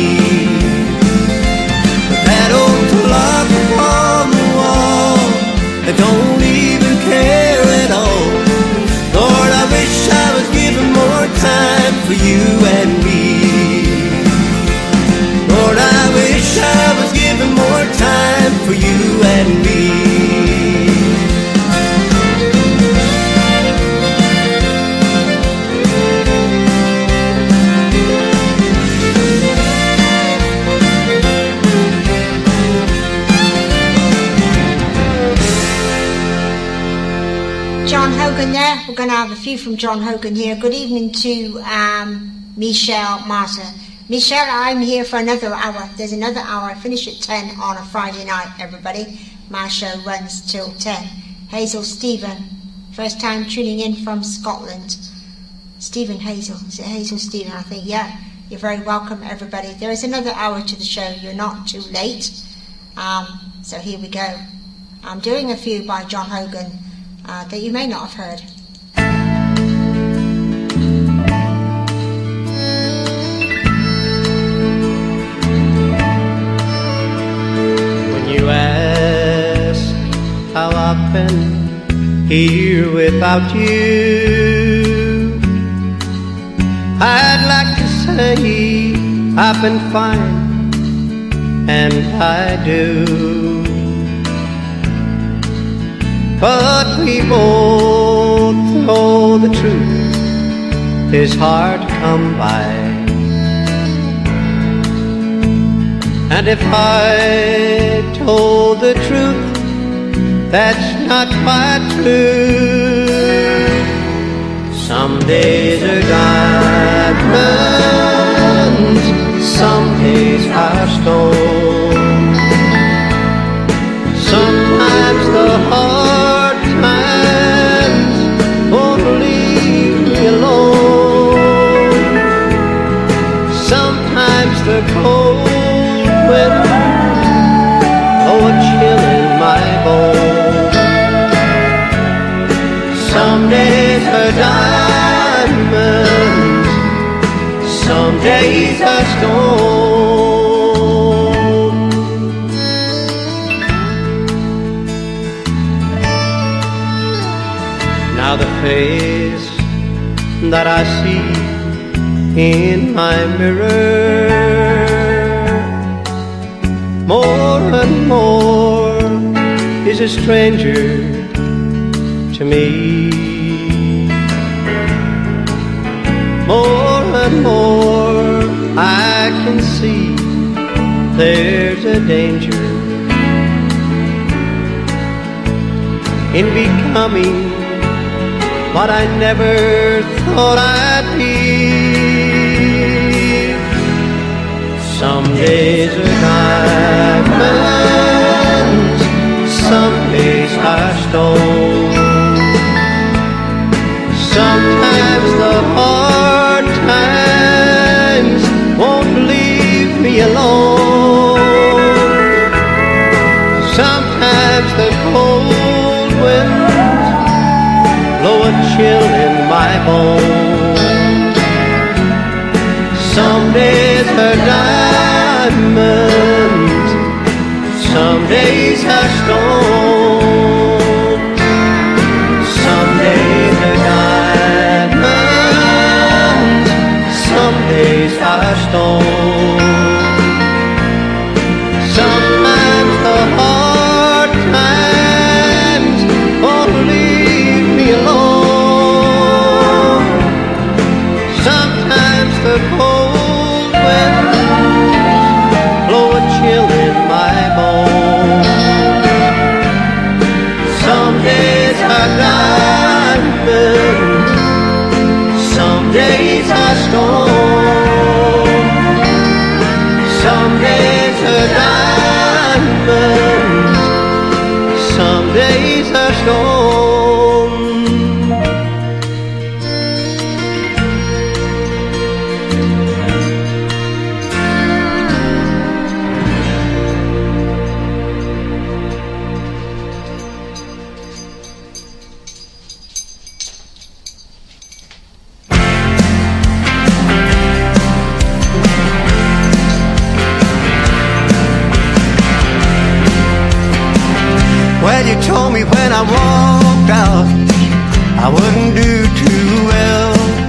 But that old clock upon the wall, it don't even care at all. Lord, I wish I was given more time for you and me. Lord, I wish I was given more time for you and me. John Hogan there. We're going to have a few from John Hogan here. Good evening to um, Michelle Martin. Michelle, I'm here for another hour. There's another hour. I finish at ten on a Friday night, everybody. My show runs till ten. Hazel Stephen, first time tuning in from Scotland. Stephen Hazel. Is it Hazel Stephen? I think, yeah. You're very welcome, everybody. There is another hour to the show. You're not too late. Um, so here we go. I'm doing a few by John Hogan uh, that you may not have heard. When you ask how I've been here without you, I'd like to say I've been fine, and I do. But we both know the truth is hard to come by. And if I told the truth, that's not quite true. Some days are diamonds, some days are stone. Sometimes the hard times won't leave me alone. Sometimes the cold wind blow a chill in my bones. Some days are diamonds, some days are stone. Now the face that I see in my mirror, more and more is a stranger to me. More and more I can see there's a danger in becoming what I never thought I'd be. Some days are diamonds, some days are stone. Sometimes the hard times won't leave me alone. Sometimes the cold winds blow a chill in my bones. Some days are diamonds, some days are stone. Some days are diamonds, some days are stone. Sometimes the hard times won't leave me alone. Sometimes the cold winds blow a chill in my bones. Some days are diamonds, some days are stone. I wouldn't do too well.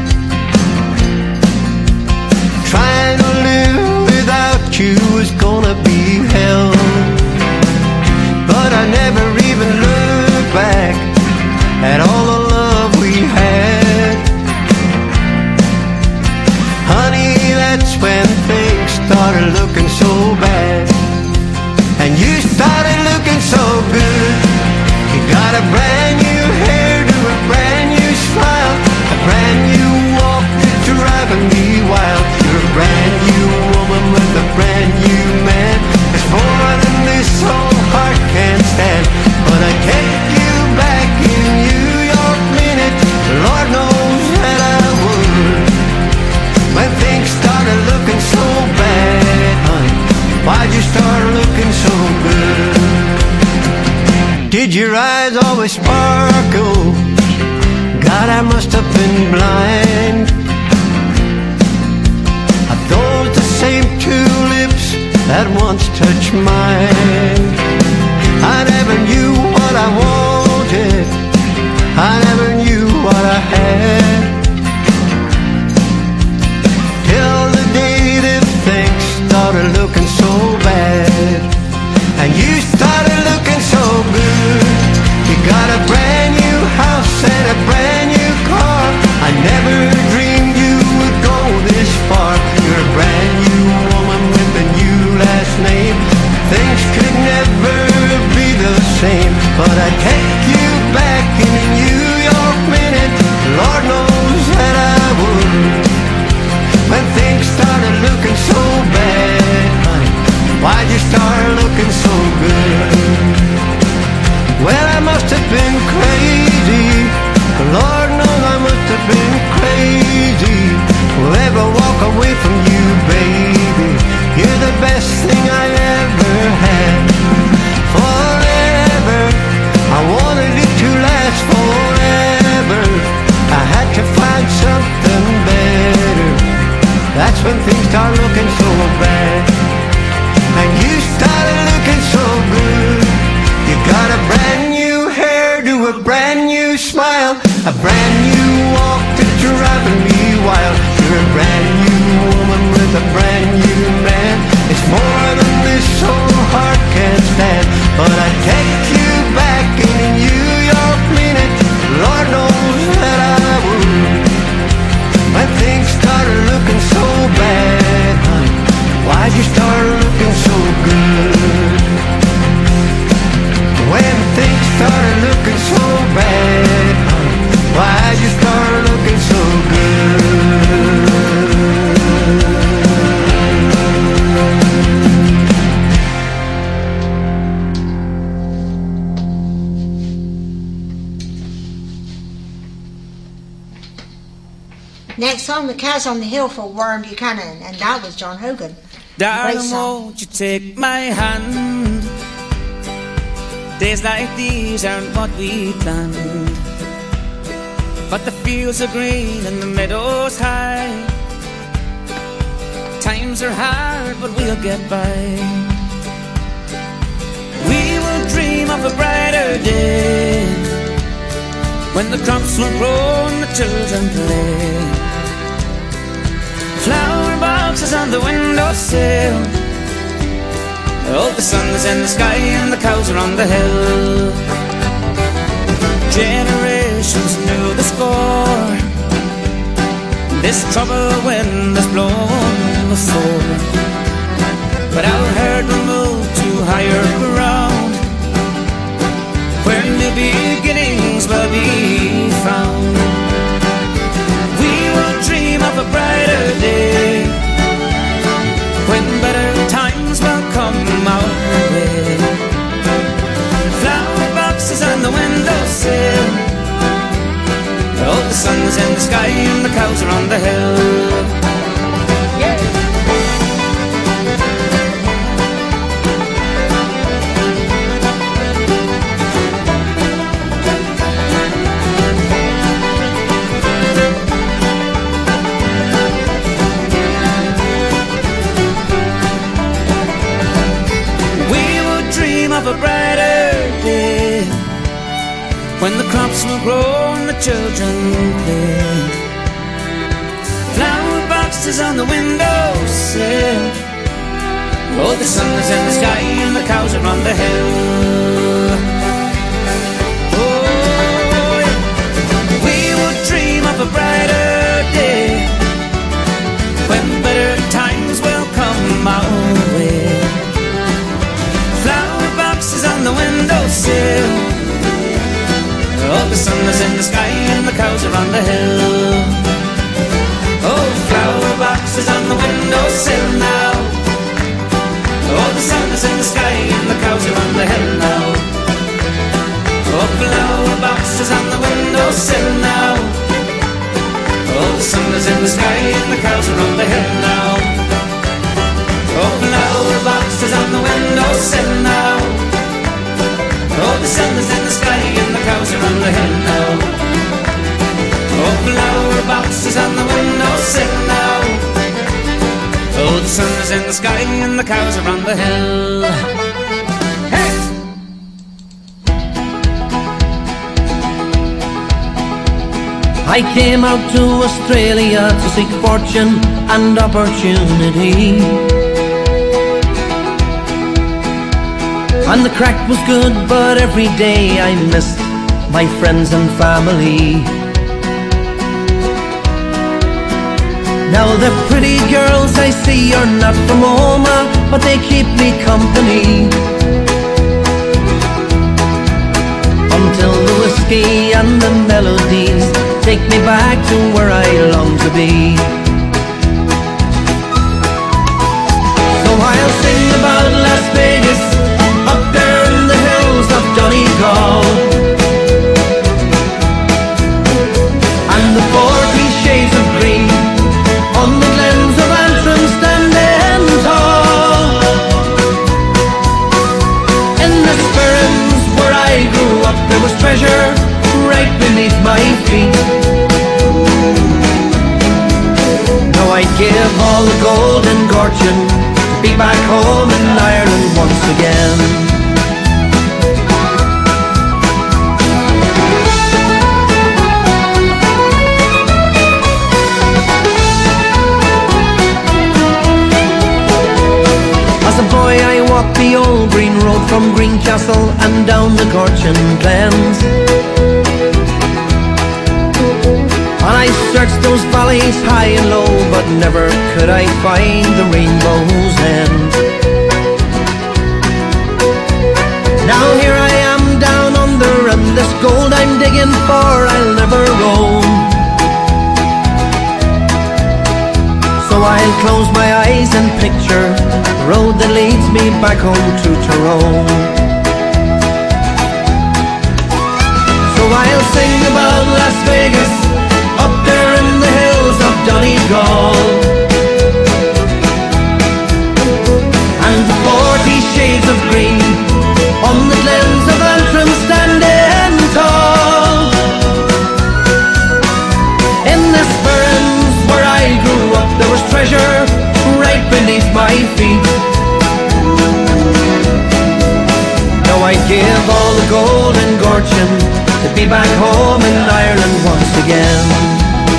Trying to live without you was gonna be hell. But I never even looked back at all the love we had. Honey, that's when things started looking so bad. And you started looking so good. You got a brand new hairdo, a brand new smile, a brand new walk that's driving me wild. You're a brand new woman with a brand new man. It's more than this whole heart can stand. But I take you back in New York minute. Lord knows that I would. When things started looking so bad, honey, why'd you start looking so good? Did your eyes always sparkle? God, I must have been blind. Are those the same two lips that once touched mine? I never knew what I wanted. I never knew what I had. Till the day that things started looking so bad. And you started looking so good. You got a brand new house and a brand new car. I never dreamed you would go this far. You're a brand new woman with a new last name. Things could never be the same. But I take you back in a New York minute. Lord knows that I would. When things started looking so bad, honey, why'd you start looking so good? Well, I must have been crazy. Lord knows I must have been crazy. Will ever walk away from you, baby. You're the best thing I ever had. Forever, I wanted it to last forever. I had to find something better. That's when things start looking so bad. And you started looking so good. You got a brand new hairdo, a brand new smile, a brand new walk that's driving me wild. You're a brand new woman with a brand new man. It's more than this whole heart can stand. But I take you back in a New York minute. Lord knows that I would. When things started looking so bad, honey, why'd you start looking so good? When things started looking so bad, honey, why'd you start looking so good? Next song, The Cats on the Hill for Warren Buchanan, and that was John Hogan. Darling, won't you take my hand? Days like these aren't what we planned, but the fields are green and the meadows high. Times are hard, but we'll get by. We will dream of a brighter day, when the crops will grow and the children play. Flower boxes on the windowsill. Oh, the sun is in the sky and the cows are on the hill. Generations knew the score. This troubled wind has blown before, but our herd will move to higher ground, where new beginnings will be found. We will dream of a brighter day, when better times will come our way. Flower boxes on the windowsill. Oh, the sun's in the sky and the cows are on the hill. Of a brighter day, when the crops will grow and the children play. Flower boxes on the windowsill. Oh, the sun is in the sky and the cows are on the hill. Oh, yeah. We will dream of a brighter day when better times will come our way. Flower boxes on the windowsill. Oh, the sun is in the sky and the cows are on the hill. Oh, flower boxes on the windowsill now. Oh, the sun is in the sky and the cows are on the hill now. Oh, flower boxes on the windowsill now. Oh, the sun is in the sky and the cows are on the hill now. Oh, flower boxes on the windowsill now. Oh, the sun is in the sky and the cows are on the hill now. Oh, flower boxes on the windowsill now. Oh, the sun is in the sky and the cows are on the hill. Hey! I came out to Australia to seek fortune and opportunity. And the crack was good, but every day I missed my friends and family. Now the pretty girls I see are not from Oma, but they keep me company. Until the whiskey and the melodies take me back to where I long to be. So I'll sing about Las Vegas, up there in the hills of Donegal, and the forty shades of green on the glens of Antrim standing tall. In the Sperrins where I grew up there was treasure right beneath my feet. Now I'd give all the gold in Gortin to be back home in Ireland once again. As a boy I walked the old green road from Greencastle and down the Gortin glens. And I searched those valleys high and low, but never could I find the rainbow's end. Now here I am down under, and this gold I'm digging for I'll never roam. So I'll close my eyes and picture the road that leads me back home to Tyrone. So I'll sing about Las Vegas, up there in the hills of Donegal, and the forty shades of green on the glens of Antrim standing tall. In the Sperrins where I grew up there was treasure right beneath my feet. Now I give all the gold in Gortin to be back home in Ireland once again.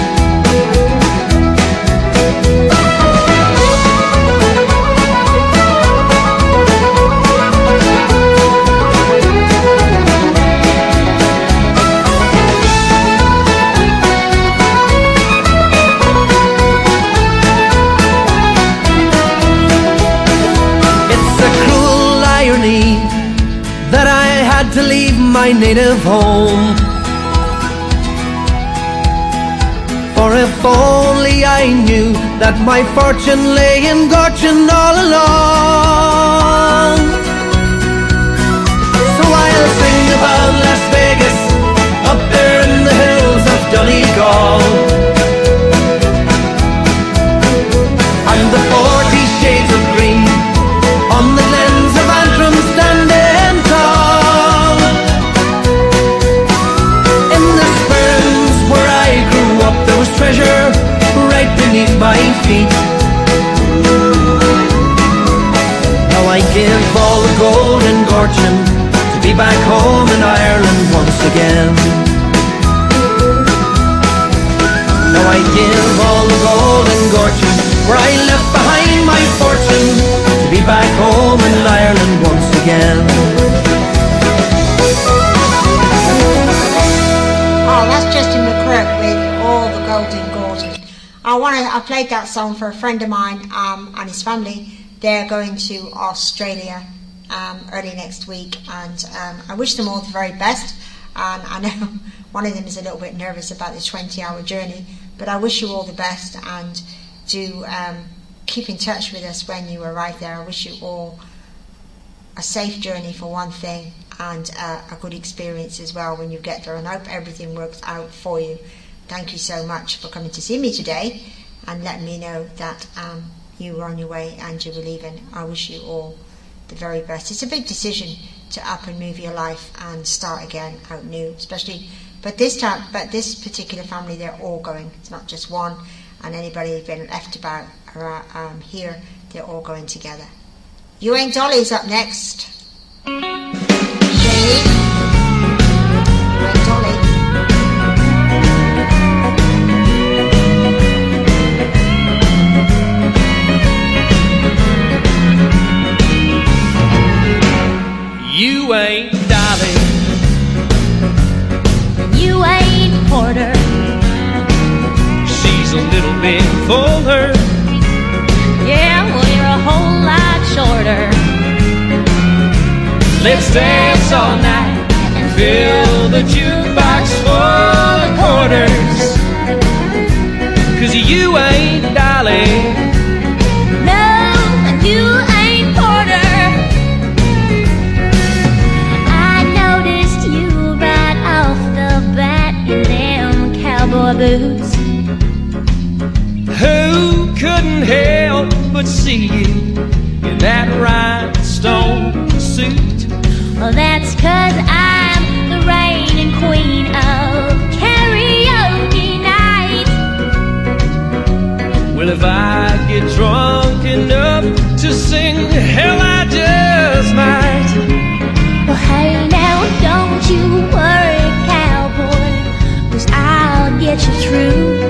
That I had to leave my native home. For if only I knew that my fortune lay in Gortin all along. So I'll sing about Las Vegas, up there in the hills of Donegal, and the forty shades of green on the glens of Antrim standing tall. In the Sperrins where I grew up there was treasure right beneath my feet. Now I give all the gold in Gortin to be back home in Ireland once again. I give all the golden gorges where I left behind my fortune to be back home in Ireland once again. Oh, that's Justin McCroke with All the Golden Gorges. I want to. I played that song for a friend of mine um, and his family. They're going to Australia um, early next week, and um, I wish them all the very best. And I know one of them is a little bit nervous about the twenty-hour journey, but I wish you all the best, and do um, keep in touch with us when you arrive there. I wish you all a safe journey for one thing, and uh, a good experience as well when you get there, and I hope everything works out for you. Thank you so much for coming to see me today and letting me know that um, you were on your way and you were leaving. I wish you all the very best. It's a big decision to up and move your life and start again out new, especially but this time but this particular family, they're all going. It's not just one, and anybody who's been left about uh, um, here, they're all going together. You Ain't Dolly's up next. Shady. You Ain't Dolly. You ain't Dolly. You ain't Porter. She's a little bit fuller. Yeah, well, you're a whole lot shorter. Let's dance all night and fill the jukebox full of quarters. 'Cause you ain't Dolly. No, and you ain't Porter. I noticed you right off the bat in them cowboy boots. Who couldn't help but see you in that rhinestone suit? Well, that's 'cause I'm the reigning queen of karaoke night. Well, if I get drunk enough to sing, hell, I just might. Well, hey, now don't you worry, cowboy, 'cause I'll get you through.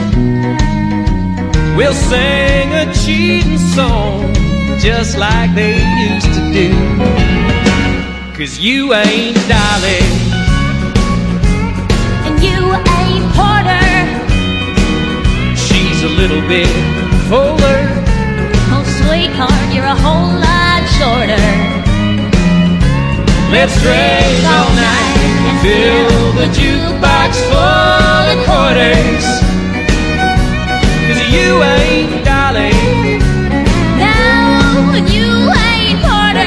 We'll sing a cheating song just like they used to do. 'Cause you ain't Dolly. And you ain't Porter. She's a little bit fuller. Oh, sweetheart, you're a whole lot shorter. Let's drink all night and fill the jukebox full of quarters. 'Cause you ain't Dolly. No, and you ain't Porter.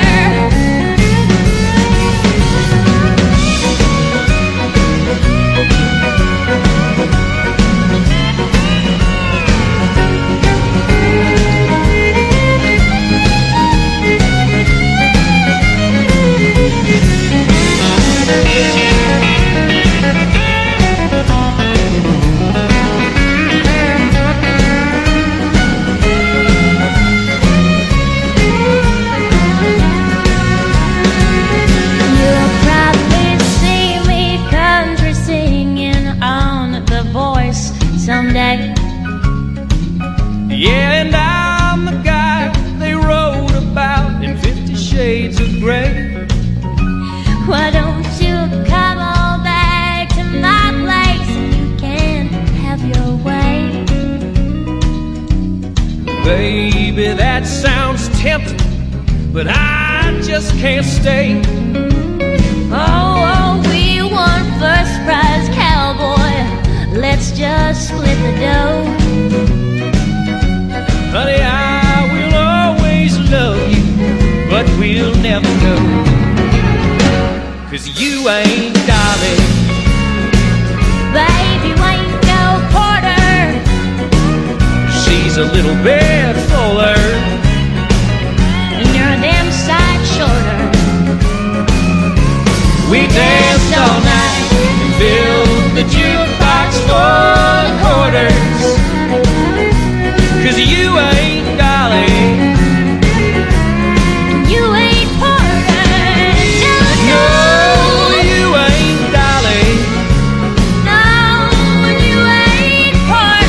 Someday. Yeah, and I'm the guy they wrote about in Fifty Shades of Grey. Why don't you come on back to my place and you can have your way? Baby, that sounds tempting, but I just can't stay. Oh, oh, we want first prize, cowboy. Let's just split the dough. Honey, I will always love you, but we'll never go. 'Cause you ain't Dolly. Babe, you ain't no Porter. She's a little bit fuller. And you're a damn sight shorter. We danced all night and filled the jukebox full of quarters. 'Cause you ain't Dolly. You ain't Porter. No, you ain't Dolly. No, you ain't Porter.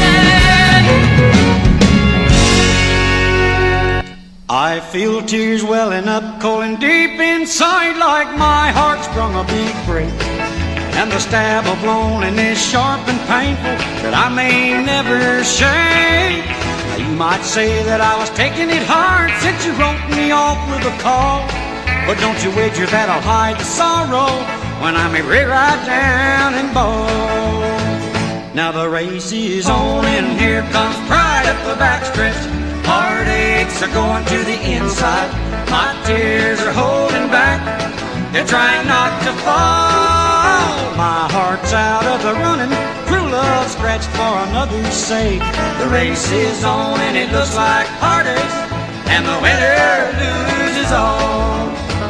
feel tears welling up cold and deep inside, like my heart sprung a big break. And the stab of loneliness sharp and painful that I may never shake. Now you might say that I was taking it hard since you wrote me off with a call, but don't you wager that I'll hide the sorrow when I'm right down and bald. Now the race is on and here comes pride up the backstretch. Heartaches are going to the inside. My tears are holding back. They're trying not to fall. My heart's out of the running. True love scratched for another's sake. The race is on and it looks like heartaches, and the winner loses all.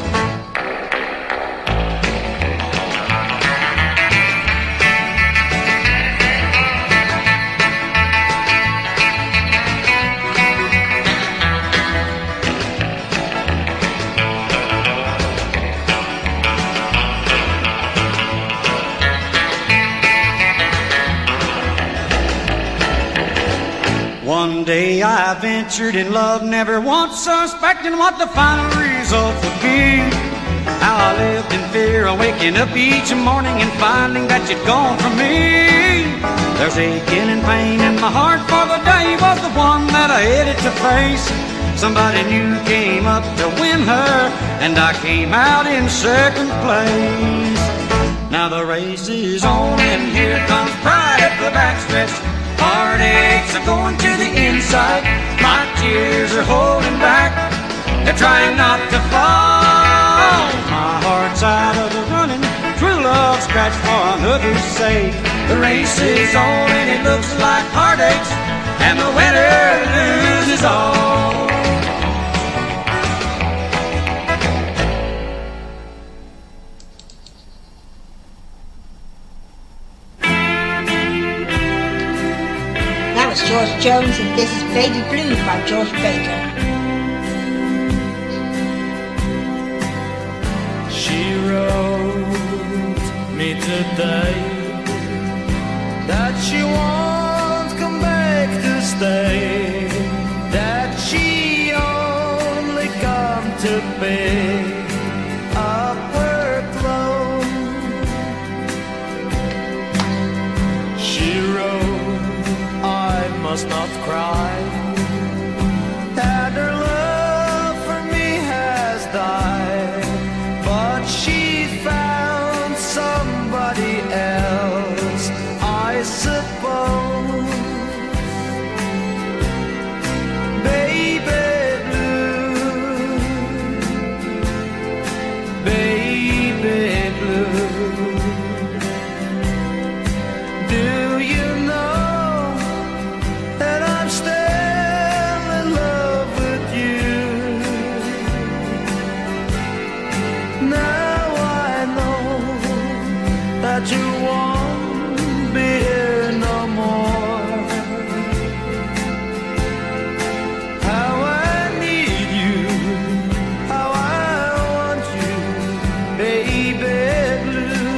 One day I ventured in love, never once suspecting what the final result would be. How I lived in fear of waking up each morning and finding that you'd gone from me. There's aching and pain in my heart, for the day was the one that I headed to face. Somebody new came up to win her, and I came out in second place. Now the race is on and here comes pride up the backstretch. Heartaches are going to the inside. My tears are holding back. They're trying not to fall. My heart's out of the running. True love scratched for another's sake. The race is on and it looks like heartaches, and the winner loses all. George Jones, and this is Baby Blue by George Baker. She wrote me today that she won't come back to stay, that she only come to pick up her clothes. She wrote I must not cry, that her love for me has died, but she found somebody else, I suppose. Baby blue, baby blue, do you know that I'm still in love with you? Now I know that you won't be here no more. How I need you, how I want you, baby blue.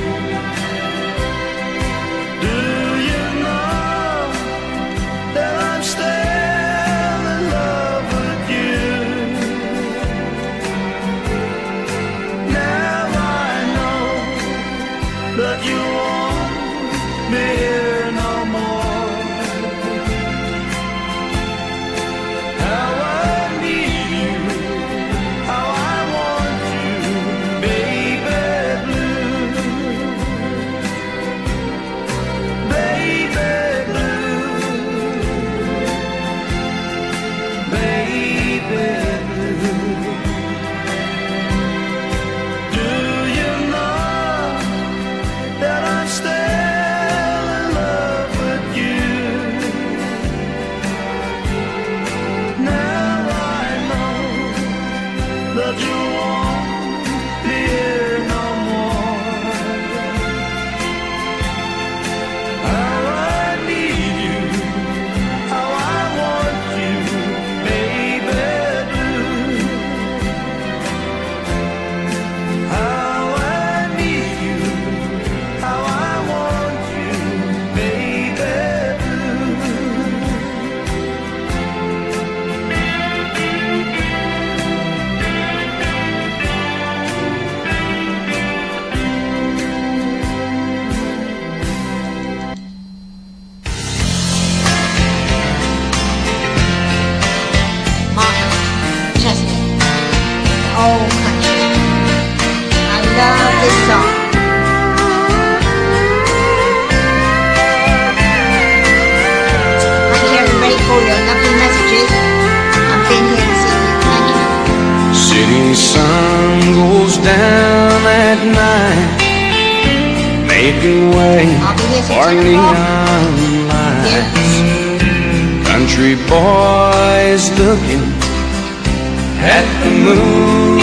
That making way for neon lights. Country boys looking at the moon.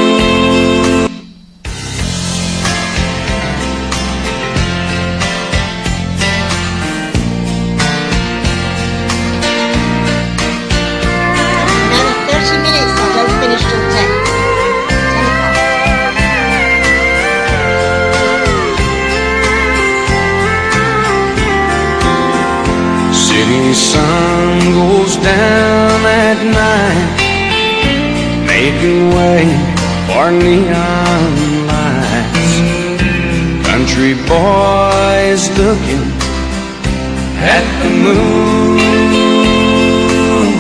The sun goes down at night, making way for neon lights. Country boys looking at the moon.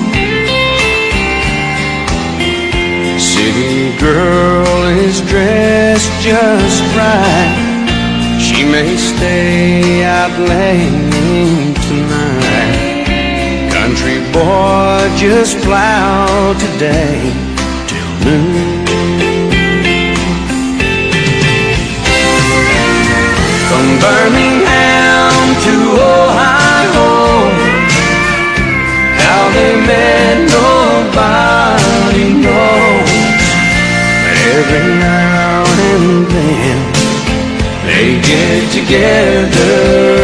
City girl is dressed just right. She may stay out late tonight. Country boy just plow today till noon. From Birmingham to Ohio, how they met nobody knows. But every now and then they get together.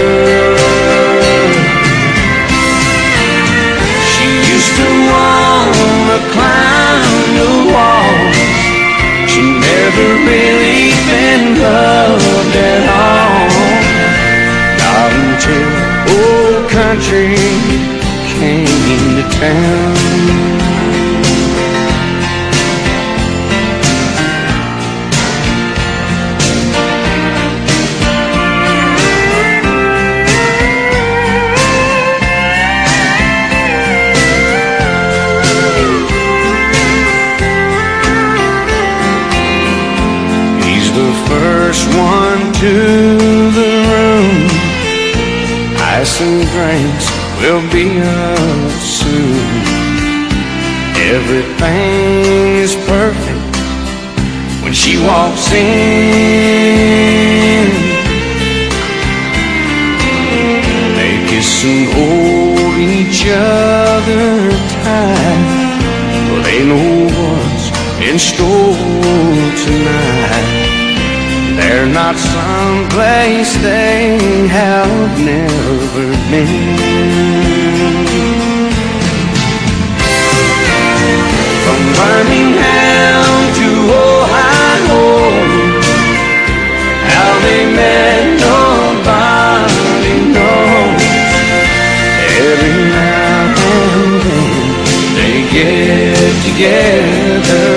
To wanna climb the walls, she never really been loved at all. Not until old country came to town. First one to the room, ice and drinks will be up soon. Everything is perfect when she walks in. They kiss and hold each other tight, for they know what's in store tonight. They're not someplace they have never been. From Birmingham to Ohio, how they met nobody knows. Every now and then they get together.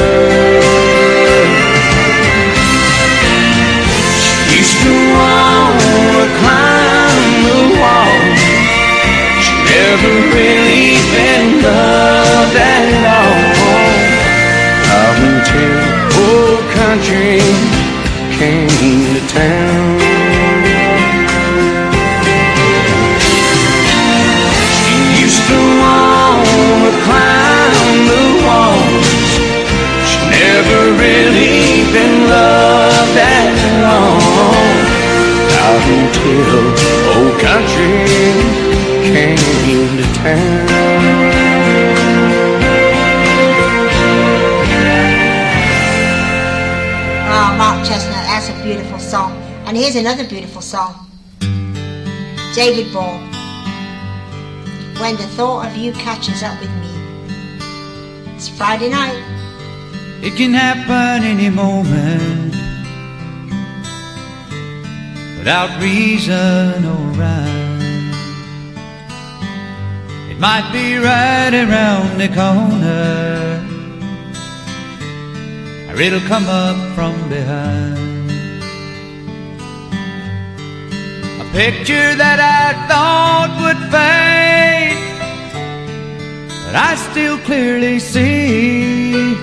Never really been loved at all. Not until old country came to town. She used to wanna climb the walls. She never really been loved at all. Not until old country came to town. Oh, Mark Chestnut, that's a beautiful song. And here's another beautiful song. David Ball. When the thought of you catches up with me. It's Friday night. It can happen any moment, without reason or rhyme. It might be right around the corner, or it'll come up from behind. A picture that I thought would fade, but I still clearly see.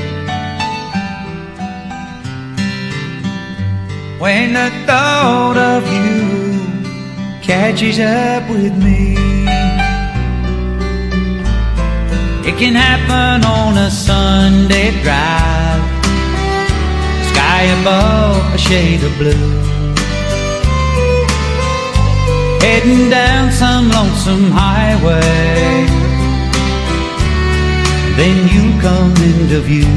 When the thought of you catches up with me. It can happen on a Sunday drive, sky above a shade of blue. heading down some lonesome highway. Then you come into view.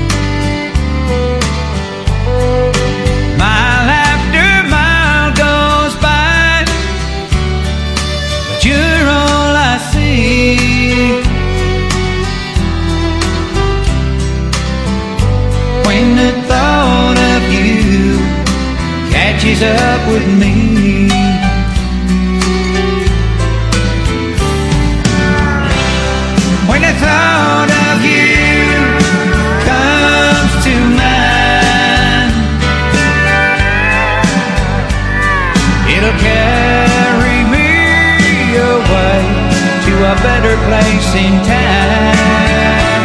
Mile after mile goes by, but you're all I see. When the thought of you catches up with me, when the thought of you comes to mind, it'll carry me away to a better place in time.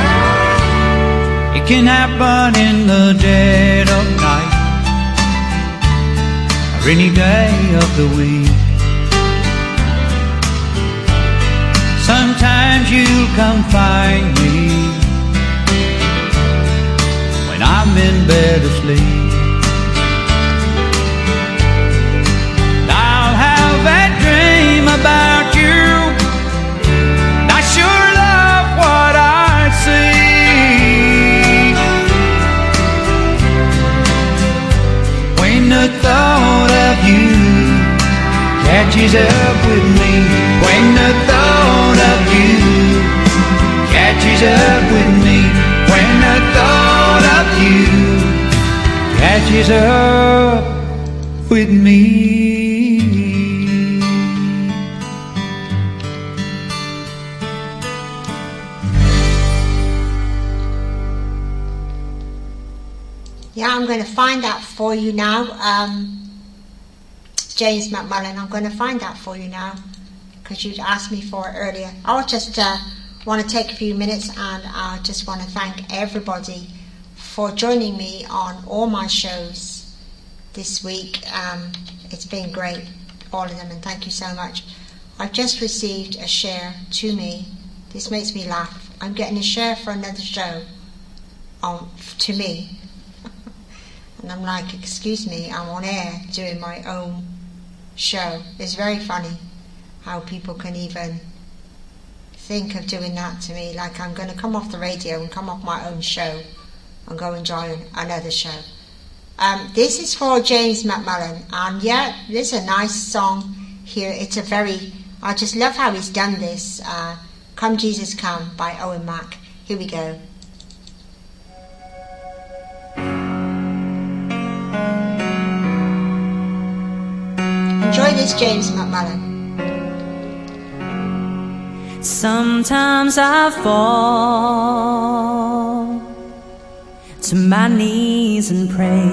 It can happen in the dead of night or any day of the week. Sometimes you'll come find me when I'm in bed asleep. I'll have that dream about you, and I sure love what I see. When the thought of you catches up with me, when the thought of you catches up with me, when the thought of you catches up with me. Yeah, I'm going to find that for you now. Um, James McMullen, I'm going to find that for you now because you'd asked me for it earlier. I'll just uh, want to take a few minutes and I just want to thank everybody for joining me on all my shows this week. Um, it's been great, all of them, and thank you so much. I've just received a share to me. This makes me laugh. I'm getting a share for another show on to me. And I'm like, excuse me, I'm on air doing my own show. It's very funny how people can even think of doing that to me. Like I'm going to come off the radio and come off my own show and go and join another show. Um, this is for James McMullen. And yeah, this is a nice song here. It's a very, I just love how he's done this. Uh, Come Jesus Come by Owen Mack. Here we go. Enjoy this, James McMullen. Sometimes I fall to my knees and pray.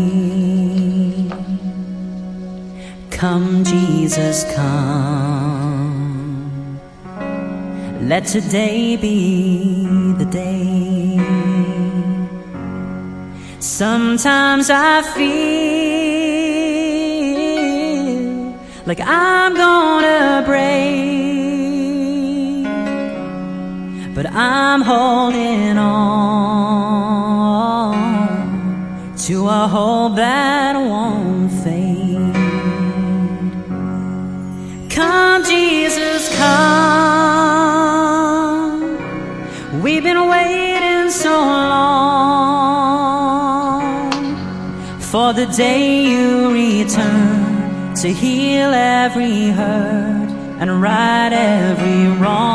Come, Jesus, come. Let today be the day. Sometimes I feel like I'm gonna break, but I'm holding on to a hope that won't fade. Come, Jesus, come. We've been waiting so long for the day you return to heal every hurt and right every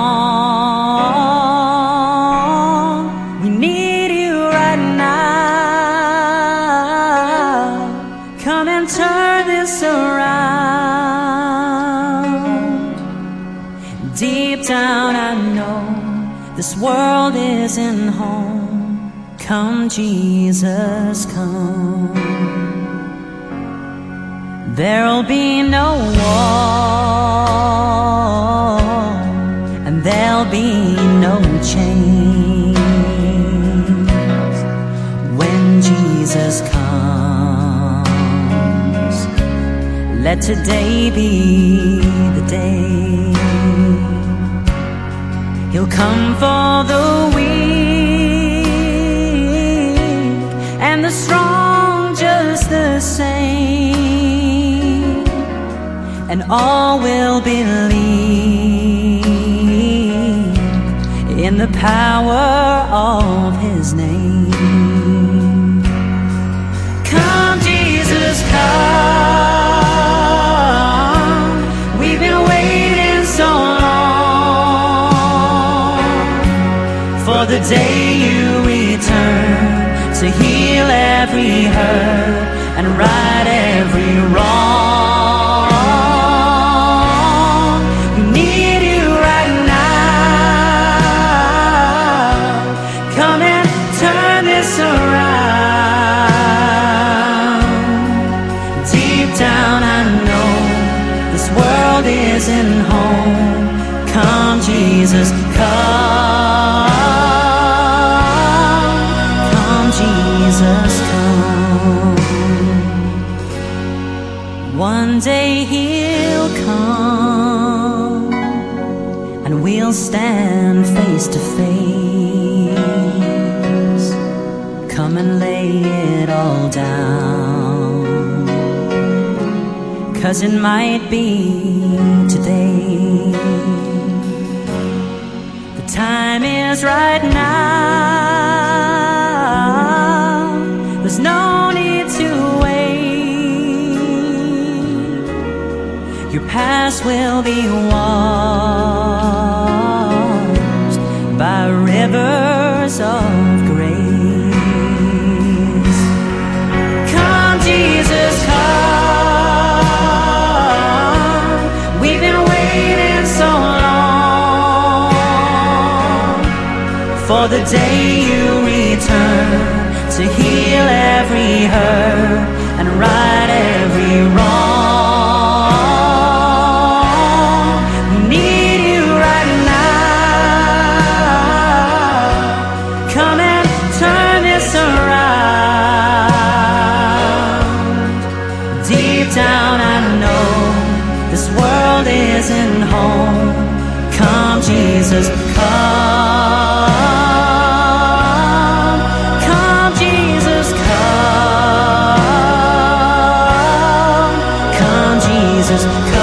wrong. We need you right now. Come and turn this around. Deep down I know this world isn't home. Come, Jesus, come. There'll be no war, and there'll be no chains when Jesus comes. Let today be the day. He'll come for the weak and the strong just the same. And and all will believe in the power of His name. Come, Jesus, come. We've been waiting so long for the day You return to heal every hurt and right every wrong. We need You right now. Come and turn this around. Deep down I know this world isn't home. Come, Jesus, come. Come, Jesus, come. One day He'll come and we'll stand face to face. Come and lay it all down, 'cause it might be today. The time is right now. There's no need to wait. Your past will be washed by rivers of grace. Come, Jesus, come. We've been waiting so long for the day You return to heal every hurt and right every wrong. Isn't home. Come, Jesus, come. Come, Jesus, come. Come, Jesus,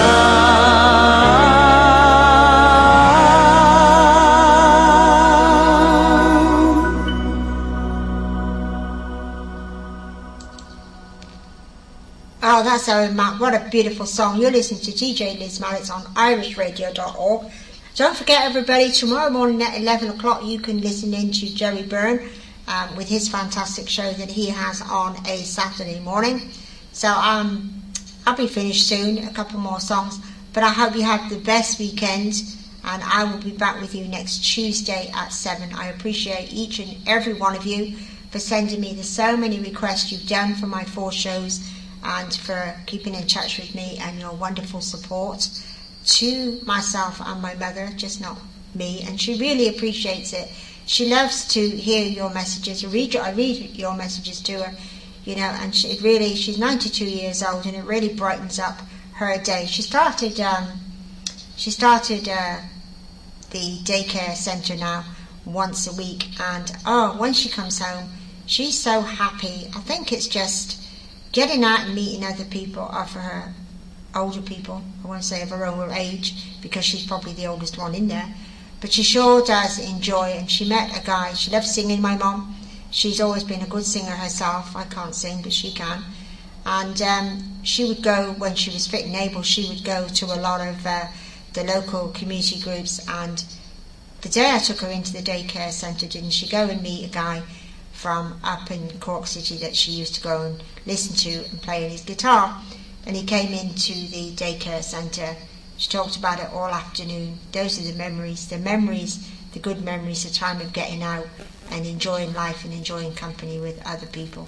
Oh, that's Owen Matt. What a beautiful song. You're listening to D J Liz Mallett on irish radio dot org. Don't forget, everybody, tomorrow morning at eleven o'clock you can listen in to Jerry Byrne um, with his fantastic show that he has on a Saturday morning. So um, I'll be finished soon, a couple more songs. But I hope you have the best weekend, and I will be back with you next Tuesday at seven. I appreciate each and every one of you for sending me the so many requests you've done for my four shows, and for keeping in touch with me and your wonderful support to myself and my mother, just not me, and she really appreciates it. She loves to hear your messages. I read, I read your messages to her, you know, and she, it really, she's ninety-two years old, and it really brightens up her day. She started, um, she started uh, the daycare centre now once a week, and oh, when she comes home, she's so happy. I think it's just getting out and meeting other people, or for her older people, I want to say of her own age, because she's probably the oldest one in there, but she sure does enjoy. And she met a guy, she loves singing, my mom. She's always been a good singer herself. I can't sing, but she can. And um, she would go, when she was fit and able, she would go to a lot of uh, the local community groups. And the day I took her into the daycare centre, didn't she go and meet a guy from up in Cork City that she used to go and listen to and play on his guitar. And he came into the daycare centre. She talked about it all afternoon. Those are the memories, the memories, the good memories, the time of getting out and enjoying life and enjoying company with other people.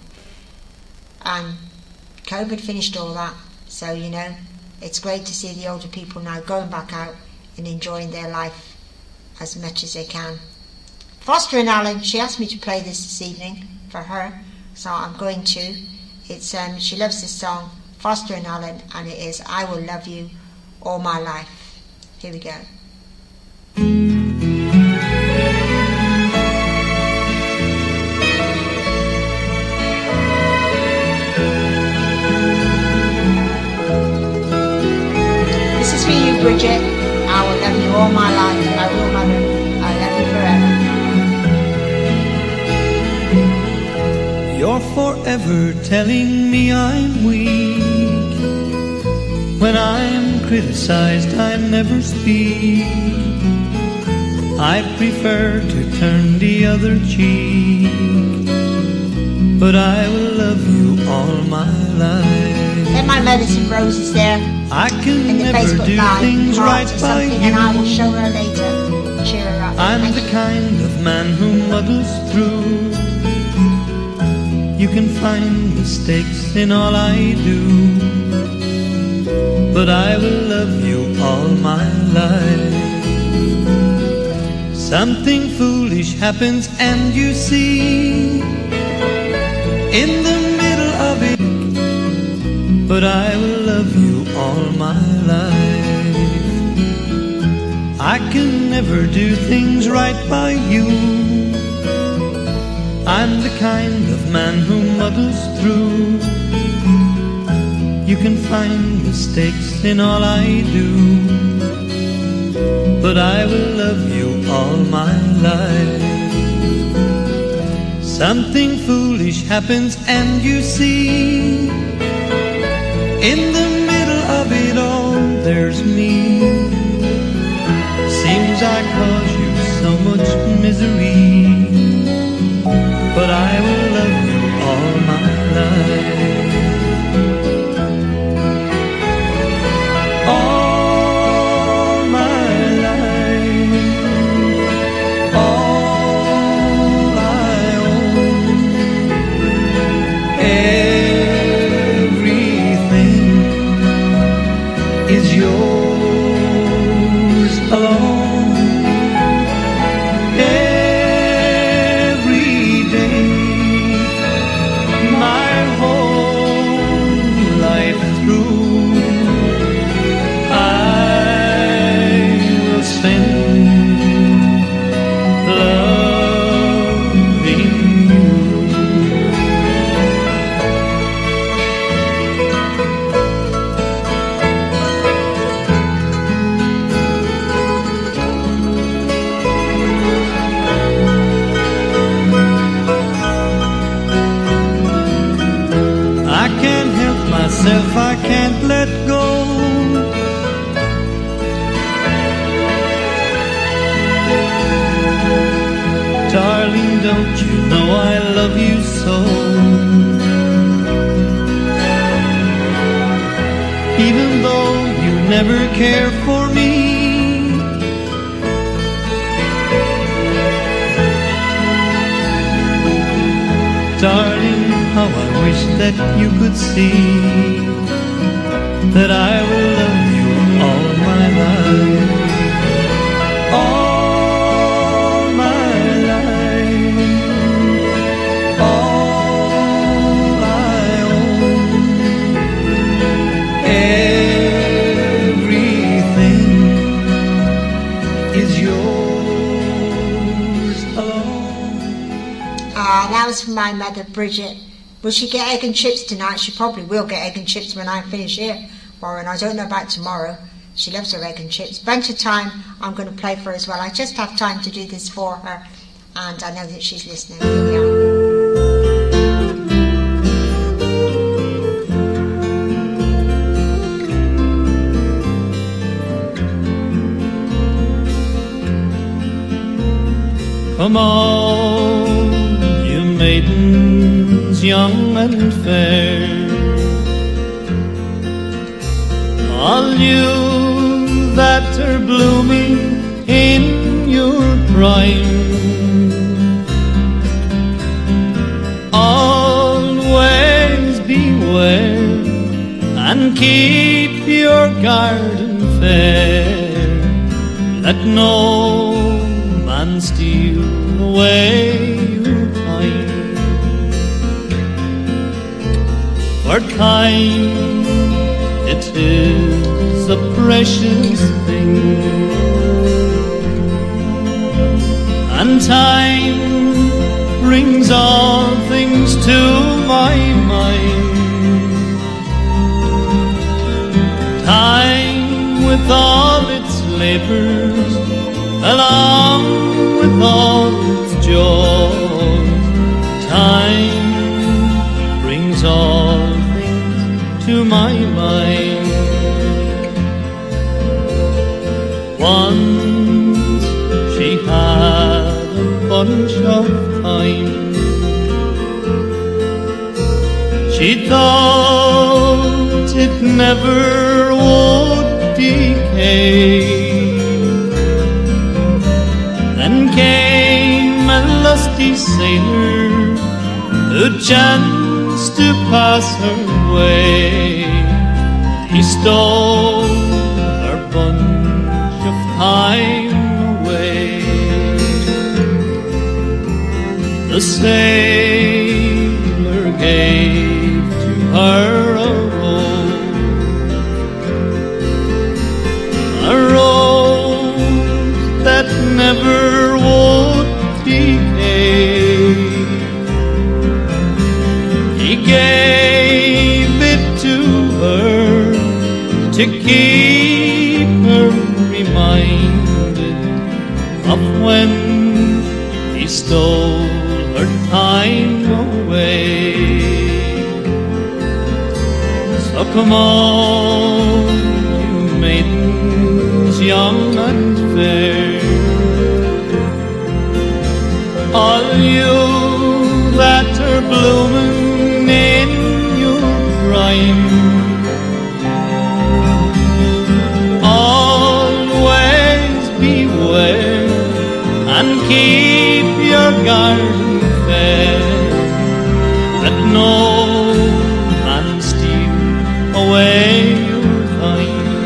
And COVID finished all that, so you know, it's great to see the older people now going back out and enjoying their life as much as they can. Foster and Allen, she asked me to play this this evening for her, so I'm going to. It's um, she loves this song, Foster and Allen, and it is I Will Love You All My Life. Here we go. Bridget. I will love you all my life. I will, Mother. I love you forever. You're forever telling me I'm weak. When I'm criticized, I never speak. I prefer to turn the other cheek, but I will love you all my life. Let my mother some roses there. I can in the never Facebook do Live things right or by something, you. and I will show her later. Cheer her up. I'm Thank the you. kind of man who muddles through. You can find mistakes in all I do, but I will love you all my life. Something foolish happens and you see, in the middle of it, but I will love you all my life. I can never do things right by you. I'm the kind of man who muddles through. You can find mistakes in all I do, but I will love you all my life. Something foolish happens and you see, in the middle of it all there's me. Seems I cause you so much misery, but I will love you all my life. All my life, all I own, everything is yours alone. I can't let go. Darling, don't you know I love you so? Even though you never care for me, darling, how I wish that you could see that I will love you all my life. All my life, all I own, everything is yours alone. Ah, that was from my mother, Bridget. Will she get egg and chips tonight? She probably will get egg and chips when I finish here, Warren. I don't know about tomorrow. She loves her egg and chips. Bunch of time I'm going to play for her as well. I just have time to do this for her, and I know that she's listening. Here we are. Come on, you maidens young and fair, all you that are blooming in your prime, always beware and keep your garden fair. Let no man steal away your time, for time it is a precious thing, and time brings all things to my mind. Time with all its labors, along with all its joys. Time brings all things to my mind. Once she had a bunch of thyme. She thought it never would decay. Then came a lusty sailor who chanced to pass her way. He stole her bunch of thyme away. The sailor gave to her a rose, a rose that never would decay. He gave it to her to keep her reminded of when he stole her time away. So come on, you maidens young and fair, all you that are blooming in your prime, always beware and keep your garden fair, that no man steal away your time.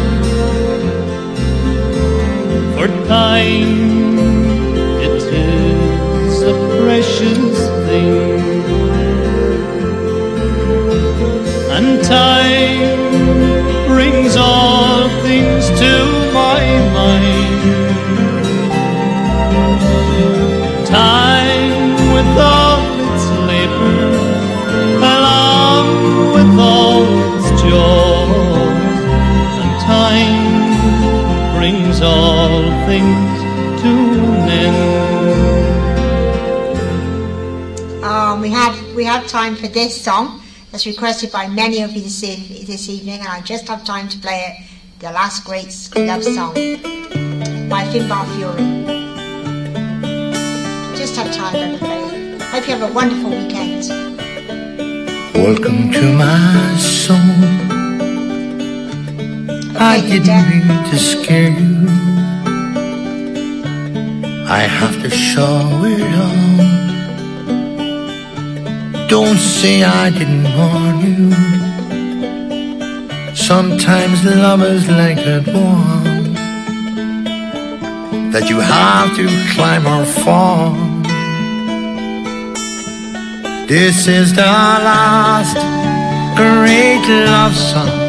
For time, it is a precious thing, and time brings all things to my mind. Time with all its labor, along with all its joys, and time brings all things to an end. Um, we have we have time for this song that's requested by many of you this, e- this evening, and I just have time to play it. The Last Great Love Song by Finbar Fury. Just have time, everybody. Hope you have a wonderful weekend. Welcome to my soul. I didn't mean to scare you. I have to show it all. Don't say I didn't warn you. Sometimes love is like that wall that you have to climb or fall. This is the last great love song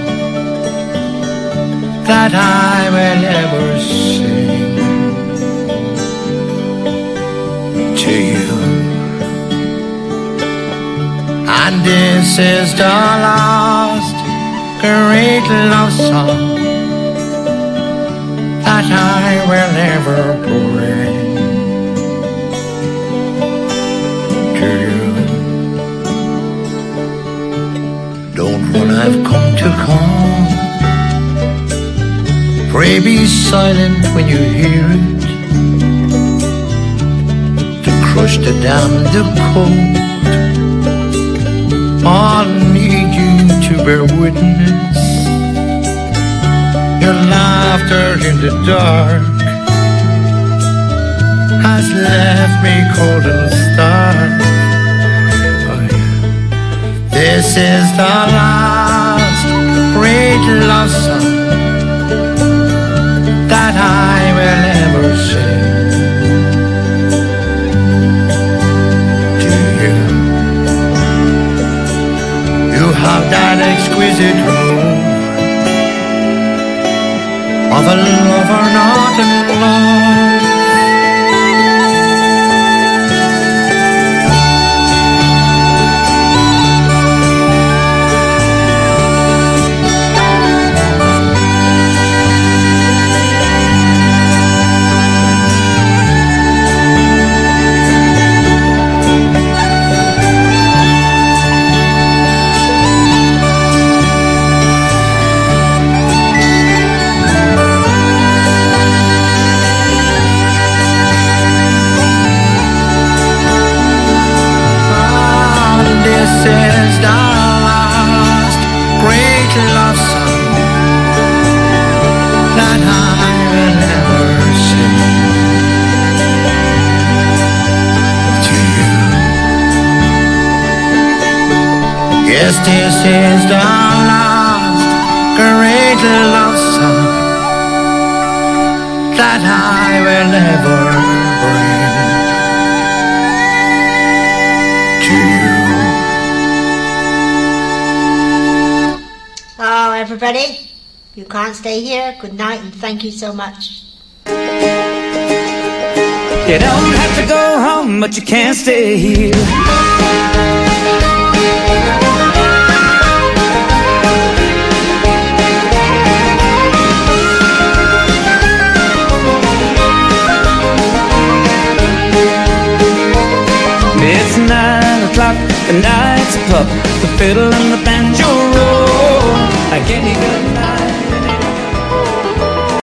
that I will ever sing to you. And this is the last great love song that I will ever bring to you. Don't run, I've come to call. Pray be silent when you hear it, to crush the dam, the cold. I'll need you to bear witness. Your laughter in the dark has left me cold and stark. Oh, yeah. This is the last great love song that I will ever sing to you. You have that exquisite move of a lover not in love. Yes, this is the last great love song that I will ever bring to you. Oh, everybody, you can't stay here. Good night and thank you so much. You don't have to go home, but you can't stay here. It's nine o'clock, the night's up, the fiddle and the banjo